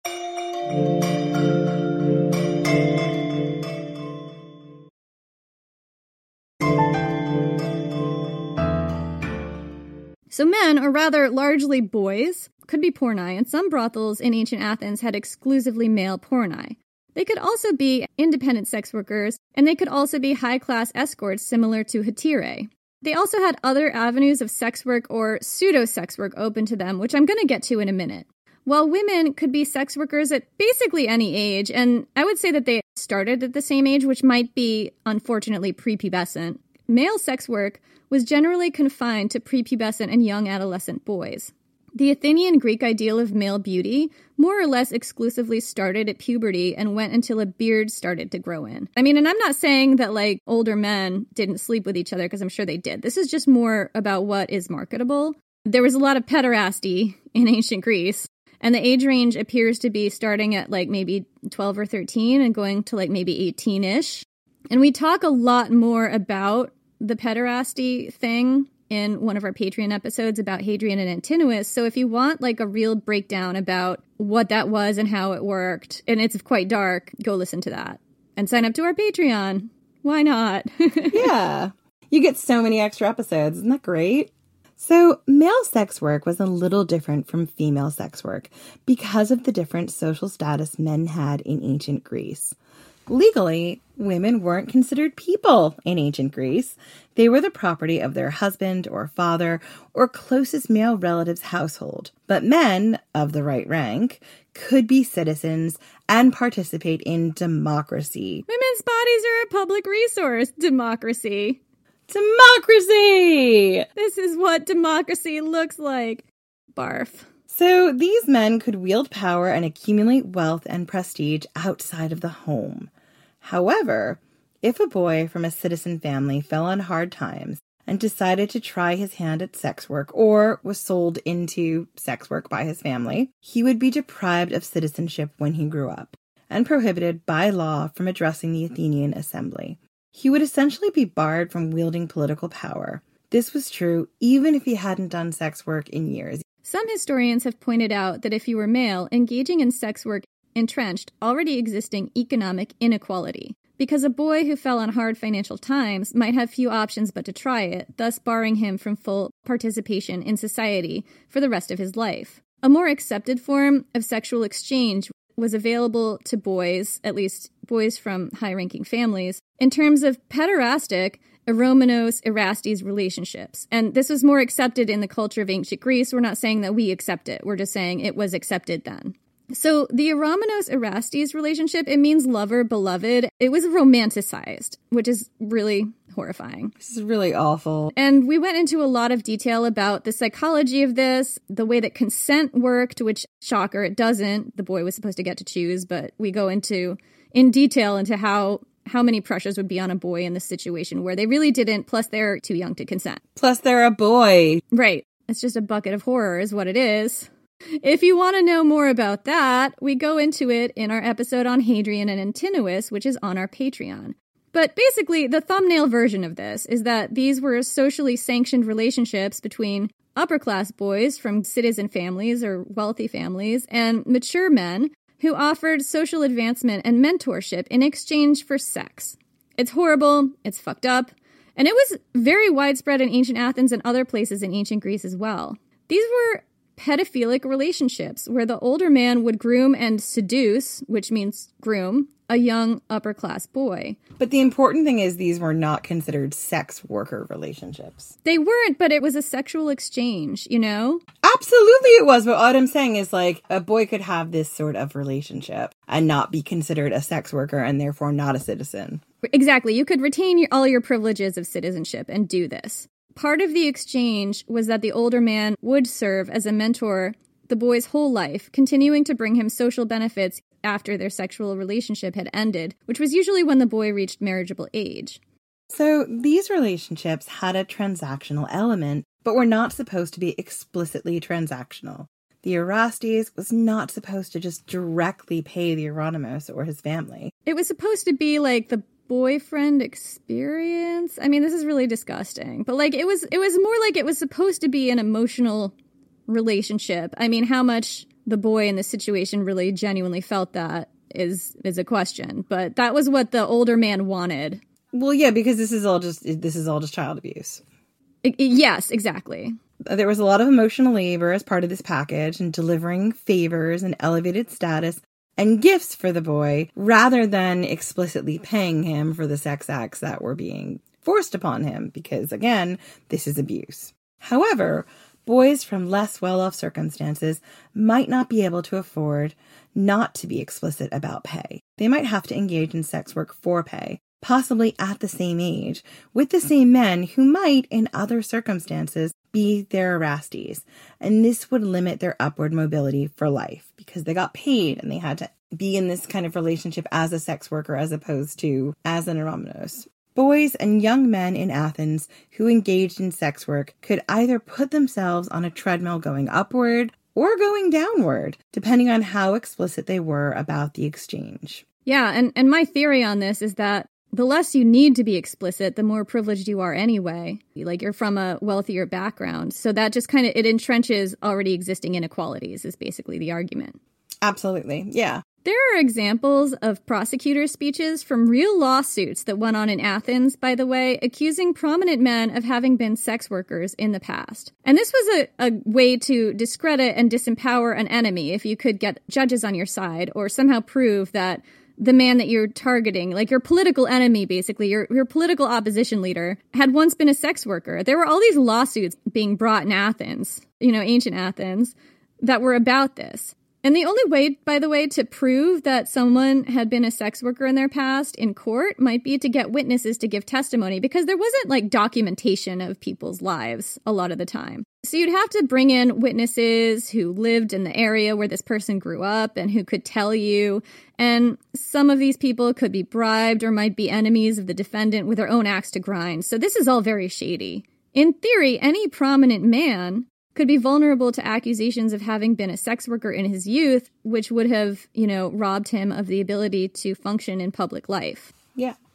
Speaker 5: So men, or rather largely boys, could be pornai, and some brothels in ancient Athens had exclusively male pornai. They could also be independent sex workers, and they could also be high-class escorts similar to hetire. They also had other avenues of sex work or pseudo-sex work open to them, which I'm going to get to in a minute. While women could be sex workers at basically any age, and I would say that they started at the same age, which might be, unfortunately, prepubescent, male sex work was generally confined to prepubescent and young adolescent boys. The Athenian Greek ideal of male beauty more or less exclusively started at puberty and went until a beard started to grow in. I mean, and I'm not saying that, like, older men didn't sleep with each other, because I'm sure they did. This is just more about what is marketable. There was a lot of pederasty in ancient Greece, and the age range appears to be starting at, like, maybe 12 or 13 and going to, like, maybe 18-ish. And we talk a lot more about the pederasty thing in one of our Patreon episodes about Hadrian and Antinous. So if you want like a real breakdown about what that was and how it worked, and it's quite dark, go listen to that. And sign up to our Patreon. Why not?
Speaker 4: Yeah. You get so many extra episodes. Isn't that great? So male sex work was a little different from female sex work because of the different social status men had in ancient Greece. Legally, women weren't considered people in ancient Greece. They were the property of their husband or father or closest male relative's household. But men, of the right rank, could be citizens and participate in democracy.
Speaker 5: Women's bodies are a public resource. Democracy.
Speaker 4: Democracy!
Speaker 5: This is what democracy looks like. Barf.
Speaker 4: So these men could wield power and accumulate wealth and prestige outside of the home. However, if a boy from a citizen family fell on hard times and decided to try his hand at sex work or was sold into sex work by his family, he would be deprived of citizenship when he grew up and prohibited by law from addressing the Athenian assembly. He would essentially be barred from wielding political power. this was true even if he hadn't done sex work in years.
Speaker 5: Some historians have pointed out that if you were male, engaging in sex work entrenched already existing economic inequality, because a boy who fell on hard financial times might have few options but to try it, thus barring him from full participation in society for the rest of his life. A more accepted form of sexual exchange was available to boys, at least boys from high-ranking families, in terms of pederastic eromenos erastes relationships. And this was more accepted in the culture of ancient Greece. We're not saying that we accept it. We're just saying it was accepted then. So the eromenos erastes relationship, it means lover, beloved. It was romanticized, which is really horrifying.
Speaker 4: This is really awful.
Speaker 5: And we went into a lot of detail about the psychology of this, the way that consent worked, which, shocker, it doesn't. The boy was supposed to get to choose, but we go into, in detail, into how many pressures would be on a boy in this situation where they really didn't, plus they're too young to consent.
Speaker 4: Plus they're a boy.
Speaker 5: Right. It's just a bucket of horror is what it is. If you want to know more about that, we go into it in our episode on Hadrian and Antinous, which is on our Patreon. But basically, the thumbnail version of this is that these were socially sanctioned relationships between upper-class boys from citizen families or wealthy families and mature men who offered social advancement and mentorship in exchange for sex. It's horrible, it's fucked up, and it was very widespread in ancient Athens and other places in ancient Greece as well. These were pedophilic relationships where the older man would groom and seduce, which means groom, a young upper-class boy.
Speaker 4: But the important thing is these were not considered sex worker relationships.
Speaker 5: They weren't, but it was a sexual exchange, you know?
Speaker 4: Absolutely it was, but what I'm saying is, like, a boy could have this sort of relationship and not be considered a sex worker and therefore not a citizen.
Speaker 5: Exactly. You could retain all your privileges of citizenship and do this. Part of the exchange was that the older man would serve as a mentor the boy's whole life, continuing to bring him social benefits after their sexual relationship had ended, which was usually when the boy reached marriageable age.
Speaker 4: So these relationships had a transactional element, but were not supposed to be explicitly transactional. The Erastes was not supposed to just directly pay the Euronymous or his family.
Speaker 5: It was supposed to be like the boyfriend experience. I mean, this is really disgusting, but like it was more like it was supposed to be an emotional relationship. I mean, how much the boy in this situation really genuinely felt that is a question, but that was what the older man wanted.
Speaker 4: Well, yeah, because this is all just child abuse.
Speaker 5: Yes, exactly.
Speaker 4: There was a lot of emotional labor as part of this package and delivering favors and elevated status and gifts for the boy rather than explicitly paying him for the sex acts that were being forced upon him because, again, this is abuse. However, boys from less well-off circumstances might not be able to afford not to be explicit about pay. They might have to engage in sex work for pay, possibly at the same age, with the same men who might, in other circumstances, be their Erastes. And this would limit their upward mobility for life because they got paid and they had to be in this kind of relationship as a sex worker as opposed to as an eromenos. Boys and young men in Athens who engaged in sex work could either put themselves on a treadmill going upward or going downward, depending on how explicit they were about the exchange.
Speaker 5: Yeah, and my theory on this is that the less you need to be explicit, the more privileged you are anyway. Like, you're from a wealthier background. So that just kind of, it entrenches already existing inequalities is basically the argument.
Speaker 4: Absolutely, yeah.
Speaker 5: There are examples of prosecutor speeches from real lawsuits that went on in Athens, by the way, accusing prominent men of having been sex workers in the past. And this was a way to discredit and disempower an enemy if you could get judges on your side or somehow prove that the man that you're targeting, like your political enemy, basically, your political opposition leader, had once been a sex worker. There were all these lawsuits being brought in Athens, ancient Athens, that were about this. And the only way, by the way, to prove that someone had been a sex worker in their past in court might be to get witnesses to give testimony, because there wasn't like documentation of people's lives a lot of the time. So you'd have to bring in witnesses who lived in the area where this person grew up and who could tell you. And some of these people could be bribed or might be enemies of the defendant with their own axe to grind. So this is all very shady. In theory, any prominent man could be vulnerable to accusations of having been a sex worker in his youth, which would have, robbed him of the ability to function in public life.
Speaker 4: Yeah.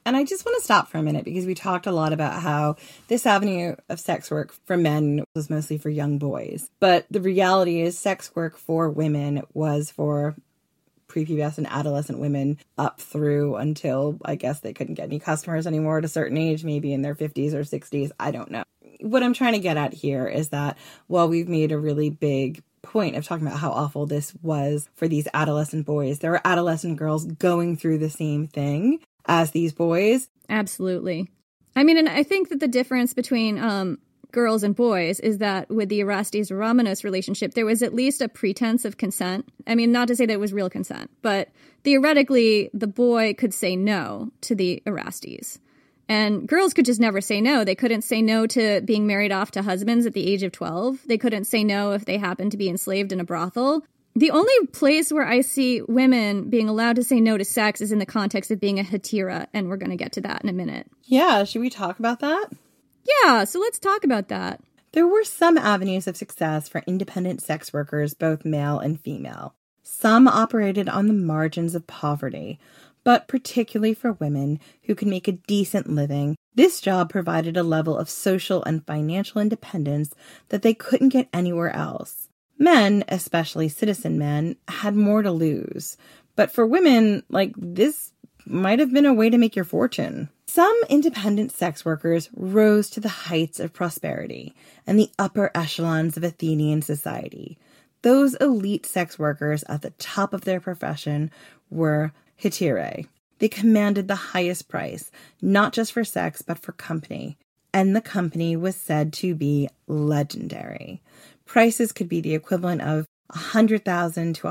Speaker 4: And I just want to stop for a minute because we talked a lot about how this avenue of sex work for men was mostly for young boys. But the reality is sex work for women was for prepubescent adolescent women up through until I guess they couldn't get any customers anymore at a certain age, maybe in their 50s or 60s. I don't know. What I'm trying to get at here is that while we've made a really big point of talking about how awful this was for these adolescent boys, there were adolescent girls going through the same thing as these boys.
Speaker 5: Absolutely. I mean, and I think that the difference between girls and boys is that with the Erastes-Romanos relationship, there was at least a pretense of consent. I mean, not to say that it was real consent, but theoretically, the boy could say no to the Erastes. And girls could just never say no. They couldn't say no to being married off to husbands at the age of 12. They couldn't say no if they happened to be enslaved in a brothel. The only place where I see women being allowed to say no to sex is in the context of being a hetera, and we're going to get to that in a minute.
Speaker 4: Yeah, should we talk about that?
Speaker 5: Yeah, so let's talk about that.
Speaker 4: There were some avenues of success for independent sex workers, both male and female. Some operated on the margins of poverty, but particularly for women who could make a decent living, this job provided a level of social and financial independence that they couldn't get anywhere else. Men, especially citizen men, had more to lose. But for women, this might have been a way to make your fortune. Some independent sex workers rose to the heights of prosperity and the upper echelons of Athenian society. Those elite sex workers at the top of their profession were heterae. They commanded the highest price, not just for sex, but for company. And the company was said to be legendary. Prices could be the equivalent of $100,000 to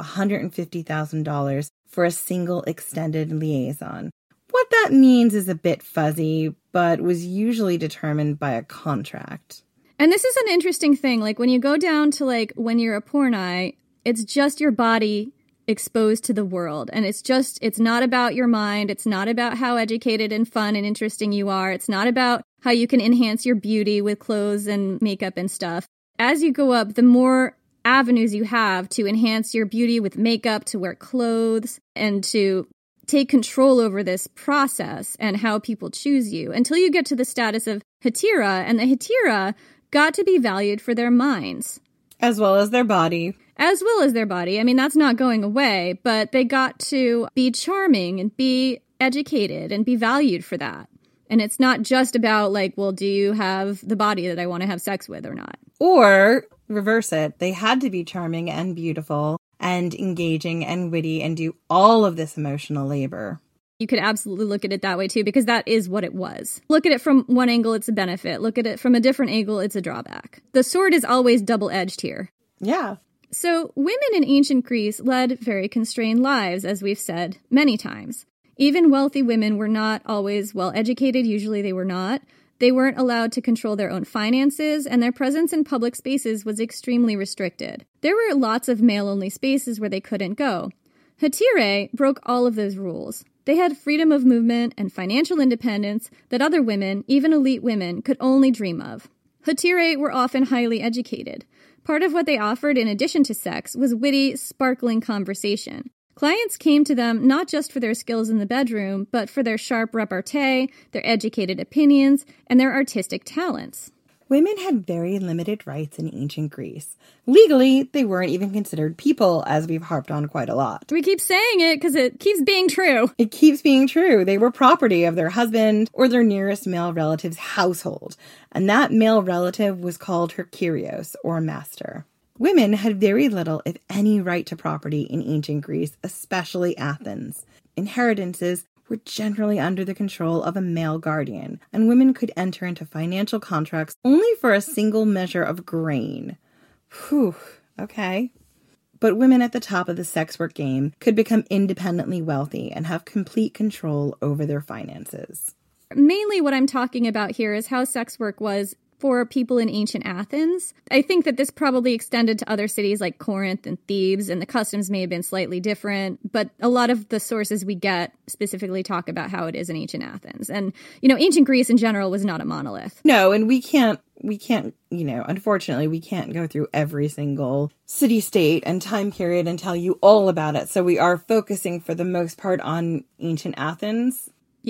Speaker 4: $150,000 for a single extended liaison. What that means is a bit fuzzy, but was usually determined by a contract.
Speaker 5: And this is an interesting thing. When you go down to when you're a porni, it's just your body exposed to the world. And it's not about your mind. It's not about how educated and fun and interesting you are. It's not about how you can enhance your beauty with clothes and makeup and stuff. As you go up, the more avenues you have to enhance your beauty with makeup, to wear clothes, and to take control over this process and how people choose you, until you get to the status of hetera, and the hetera got to be valued for their minds.
Speaker 4: As well as their body.
Speaker 5: As well as their body. I mean, that's not going away, but they got to be charming and be educated and be valued for that. And it's not just about do you have the body that I want to have sex with or not?
Speaker 4: Or reverse it. They had to be charming and beautiful and engaging and witty and do all of this emotional labor.
Speaker 5: You could absolutely look at it that way too, because that is what it was. Look at it from one angle, it's a benefit. Look at it from a different angle, it's a drawback. The sword is always double-edged here.
Speaker 4: Yeah.
Speaker 5: So women in ancient Greece led very constrained lives, as we've said many times. Even wealthy women were not always well-educated. Usually they were not. They weren't allowed to control their own finances, and their presence in public spaces was extremely restricted. There were lots of male-only spaces where they couldn't go. Heterae broke all of those rules. They had freedom of movement and financial independence that other women, even elite women, could only dream of. Heterae were often highly educated. Part of what they offered in addition to sex was witty, sparkling conversation. Clients came to them not just for their skills in the bedroom, but for their sharp repartee, their educated opinions, and their artistic talents.
Speaker 4: Women had very limited rights in ancient Greece. Legally, they weren't even considered people, as we've harped on quite a lot.
Speaker 5: We keep saying it because it keeps being true.
Speaker 4: It keeps being true. They were property of their husband or their nearest male relative's household, and that male relative was called her kyrios, or master. Women had very little, if any, right to property in ancient Greece, especially Athens. Inheritances were generally under the control of a male guardian, and women could enter into financial contracts only for a single measure of grain. Whew, okay. But women at the top of the sex work game could become independently wealthy and have complete control over their finances.
Speaker 5: Mainly what I'm talking about here is how sex work was for people in ancient Athens. I think that this probably extended to other cities like Corinth and Thebes, and the customs may have been slightly different, but a lot of the sources we get specifically talk about how it is in ancient Athens. And, ancient Greece in general was not a monolith.
Speaker 4: No, and we can't, unfortunately, we can't go through every single city-state and time period and tell you all about it. So we are focusing for the most part on ancient Athens.
Speaker 5: Yeah.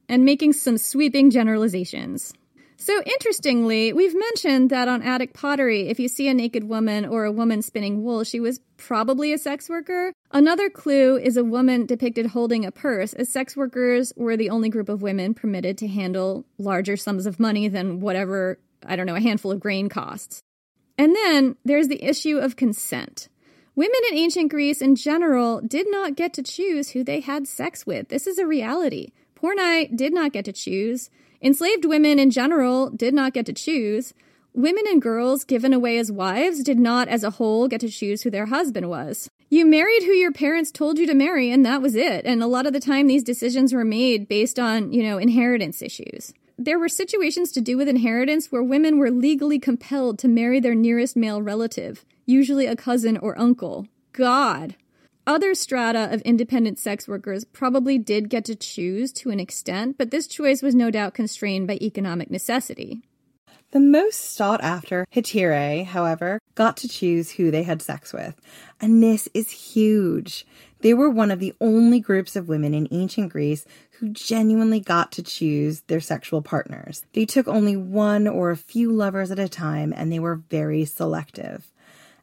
Speaker 5: and making some sweeping generalizations. So interestingly, we've mentioned that on Attic pottery, if you see a naked woman or a woman spinning wool, she was probably a sex worker. Another clue is a woman depicted holding a purse, as sex workers were the only group of women permitted to handle larger sums of money than whatever, a handful of grain costs. And then there's the issue of consent. Women in ancient Greece in general did not get to choose who they had sex with. This is a reality. Pornai did not get to choose. Enslaved women in general did not get to choose. Women and girls given away as wives did not, as a whole, get to choose who their husband was. You married who your parents told you to marry, and that was it. And a lot of the time, these decisions were made based on, inheritance issues. There were situations to do with inheritance where women were legally compelled to marry their nearest male relative, usually a cousin or uncle. God! Other strata of independent sex workers probably did get to choose to an extent, but this choice was no doubt constrained by economic necessity.
Speaker 4: The most sought-after hetairai, however, got to choose who they had sex with. And this is huge. They were one of the only groups of women in ancient Greece who genuinely got to choose their sexual partners. They took only one or a few lovers at a time, and they were very selective.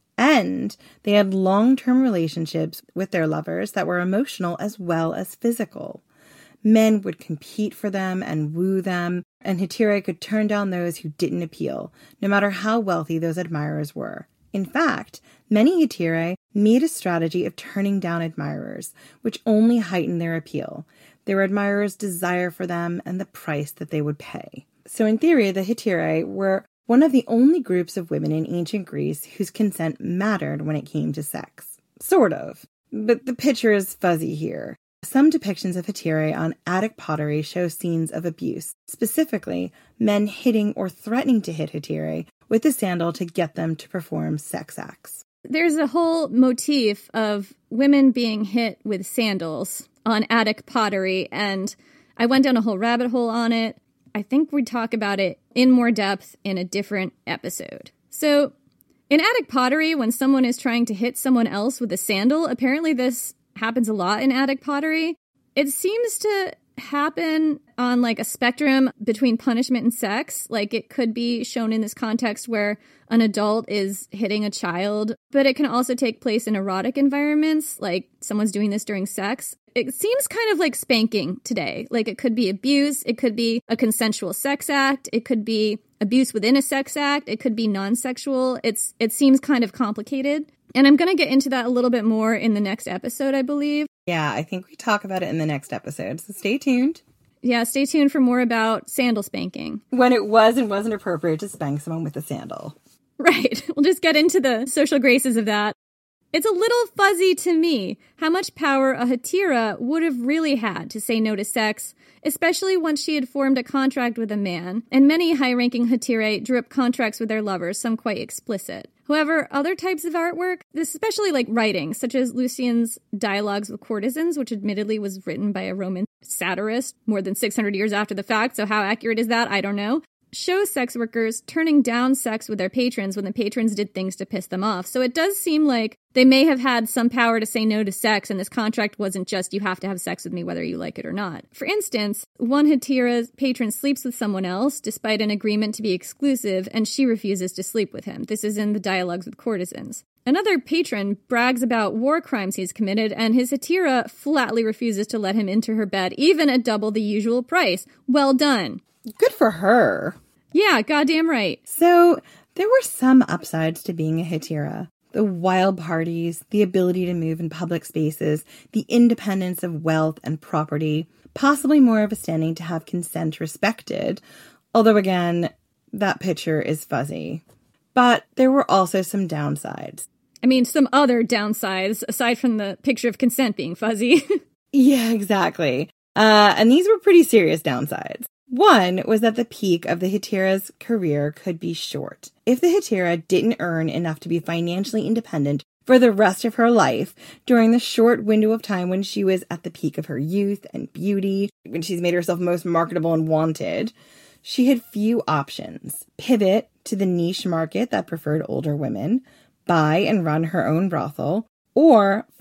Speaker 4: And they had long-term relationships with their lovers that were emotional as well as physical. Men would compete for them and woo them, and hetairai could turn down those who didn't appeal, no matter how wealthy those admirers were. In fact, many hetairai made a strategy of turning down admirers, which only heightened their appeal, their admirers' desire for them, and the price that they would pay. So in theory, the hetairai were one of the only groups of women in ancient Greece whose consent mattered when it came to sex. Sort of. But the picture is fuzzy here. Some depictions of hetairai on Attic pottery show scenes of abuse, specifically men hitting or threatening to hit hetairai with a sandal to get them to perform sex acts.
Speaker 5: There's a whole motif of women being hit with sandals on Attic pottery, and I went down a whole rabbit hole on it. I think we'd talk about it in more depth in a different episode. So, in Attic pottery, when someone is trying to hit someone else with a sandal, apparently this happens a lot in Attic pottery. It seems to happen on a spectrum between punishment and sex. It could be shown in this context where an adult is hitting a child, but it can also take place in erotic environments, like someone's doing this during sex. It seems kind of like spanking today. It could be abuse, it could be a consensual sex act, it could be abuse within a sex act, it could be non-sexual. It seems kind of complicated. And I'm going to get into that a little bit more in the next episode, I believe.
Speaker 4: Yeah, I think we talk about it in the next episode, so stay tuned.
Speaker 5: Yeah, stay tuned for more about sandal spanking.
Speaker 4: When it was and wasn't appropriate to spank someone with a sandal.
Speaker 5: Right. We'll just get into the social graces of that. It's a little fuzzy to me how much power a hetaira would have really had to say no to sex, especially once she had formed a contract with a man, and many high-ranking hetairai drew up contracts with their lovers, some quite explicit. However, other types of artwork, especially writing, such as Lucian's Dialogues with Courtesans, which admittedly was written by a Roman satirist more than 600 years after the fact, so how accurate is that? I don't know. Shows sex workers turning down sex with their patrons when the patrons did things to piss them off. So it does seem like they may have had some power to say no to sex, and this contract wasn't just, you have to have sex with me whether you like it or not. For instance, one hetaira's patron sleeps with someone else, despite an agreement to be exclusive, and she refuses to sleep with him. This is in the Dialogues with Courtesans. Another patron brags about war crimes he's committed, and his hetaira flatly refuses to let him into her bed, even at double the usual price. Well done.
Speaker 4: Good for her.
Speaker 5: Yeah, goddamn right.
Speaker 4: So, there were some upsides to being a hetaira. The wild parties, the ability to move in public spaces, the independence of wealth and property, possibly more of a standing to have consent respected. Although, again, that picture is fuzzy. But there were also some downsides.
Speaker 5: I mean, some other downsides, aside from the picture of consent being fuzzy.
Speaker 4: Yeah, exactly. And these were pretty serious downsides. One was that the peak of the hetaira's career could be short. If the hetaira didn't earn enough to be financially independent for the rest of her life, during the short window of time when she was at the peak of her youth and beauty, when she's made herself most marketable and wanted, she had few options. Pivot to the niche market that preferred older women, buy and run her own brothel, or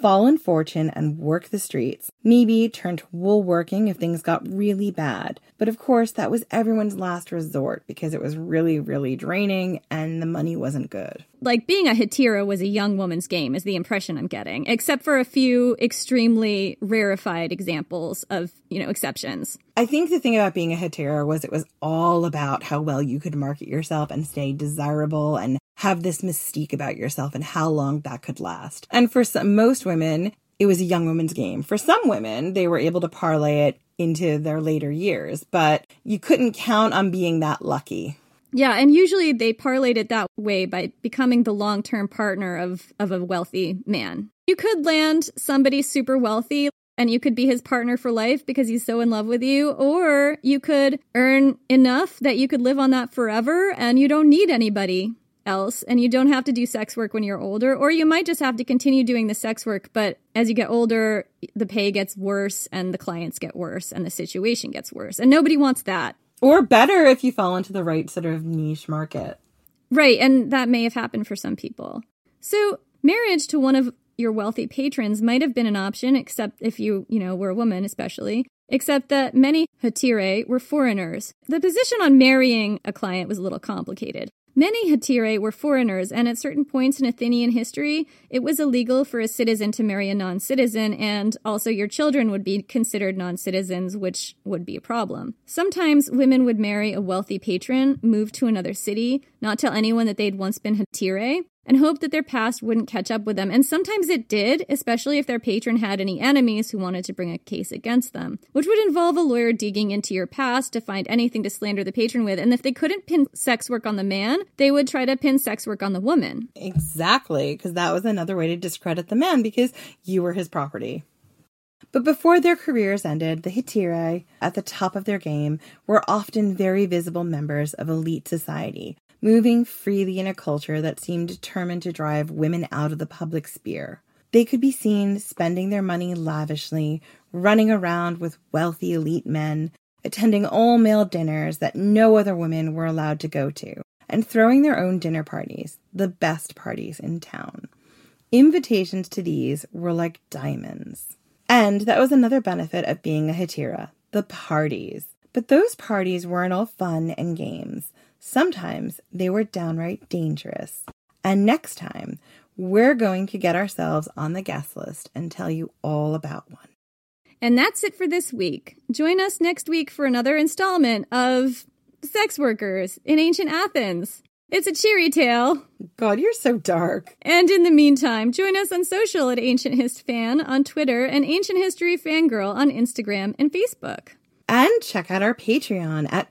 Speaker 4: fall in fortune and work the streets, maybe turn to woolworking if things got really bad. But of course, that was everyone's last resort because it was really, really draining and the money wasn't good.
Speaker 5: Like, being a hetera was a young woman's game is the impression I'm getting, except for a few extremely rarefied examples of, exceptions.
Speaker 4: I think the thing about being a hetera was it was all about how well you could market yourself and stay desirable and have this mystique about yourself and how long that could last. And for most women, it was a young woman's game. For some women, they were able to parlay it into their later years, but you couldn't count on being that lucky.
Speaker 5: Yeah, and usually they parlayed it that way by becoming the long-term partner of a wealthy man. You could land somebody super wealthy and you could be his partner for life because he's so in love with you, or you could earn enough that you could live on that forever and you don't need anybody else and you don't have to do sex work when you're older, or you might just have to continue doing the sex work, but as you get older, the pay gets worse and the clients get worse and the situation gets worse, and nobody wants that.
Speaker 4: Or better if you fall into the right sort of niche market.
Speaker 5: Right, and that may have happened for some people. So marriage to one of your wealthy patrons might have been an option, except if you were a woman especially, except that many heterae were foreigners. The position on marrying a client was a little complicated. Many heterae were foreigners, and at certain points in Athenian history, it was illegal for a citizen to marry a non-citizen, and also your children would be considered non-citizens, which would be a problem. Sometimes women would marry a wealthy patron, move to another city, not tell anyone that they'd once been heterae, and hope that their past wouldn't catch up with them. And sometimes it did, especially if their patron had any enemies who wanted to bring a case against them, which would involve a lawyer digging into your past to find anything to slander the patron with. And if they couldn't pin sex work on the man, they would try to pin sex work on the woman.
Speaker 4: Exactly, because that was another way to discredit the man because you were his property. But before their careers ended, the heterae, at the top of their game, were often very visible members of elite society, moving freely in a culture that seemed determined to drive women out of the public sphere. They could be seen spending their money lavishly, running around with wealthy elite men, attending all-male dinners that no other women were allowed to go to, and throwing their own dinner parties, the best parties in town. Invitations to these were like diamonds. And that was another benefit of being a hetera, the parties. But those parties weren't all fun and games. Sometimes they were downright dangerous. And next time, we're going to get ourselves on the guest list and tell you all about one.
Speaker 5: And that's it for this week. Join us next week for another installment of Sex Workers in Ancient Athens. It's a cheery tale.
Speaker 4: God, you're so dark.
Speaker 5: And in the meantime, join us on social at Ancient Hist Fan on Twitter and Ancient History Fangirl on Instagram and Facebook.
Speaker 4: And check out our Patreon at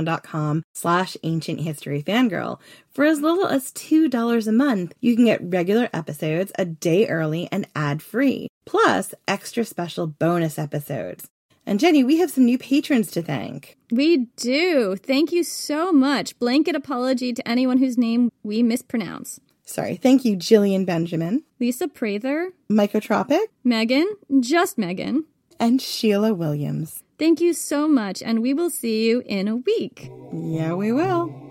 Speaker 4: patreon.com/ancienthistoryfangirl. For as little as $2 a month, you can get regular episodes a day early and ad-free, plus extra special bonus episodes. And Jenny, we have some new patrons to thank.
Speaker 5: We do. Thank you so much. Blanket apology to anyone whose name we mispronounce.
Speaker 4: Sorry. Thank you, Jillian Benjamin,
Speaker 5: Lisa Prather,
Speaker 4: Mycotropic,
Speaker 5: Megan, just Megan,
Speaker 4: and Sheila Williams.
Speaker 5: Thank you so much, and we will see you in a week.
Speaker 4: Yeah, we will.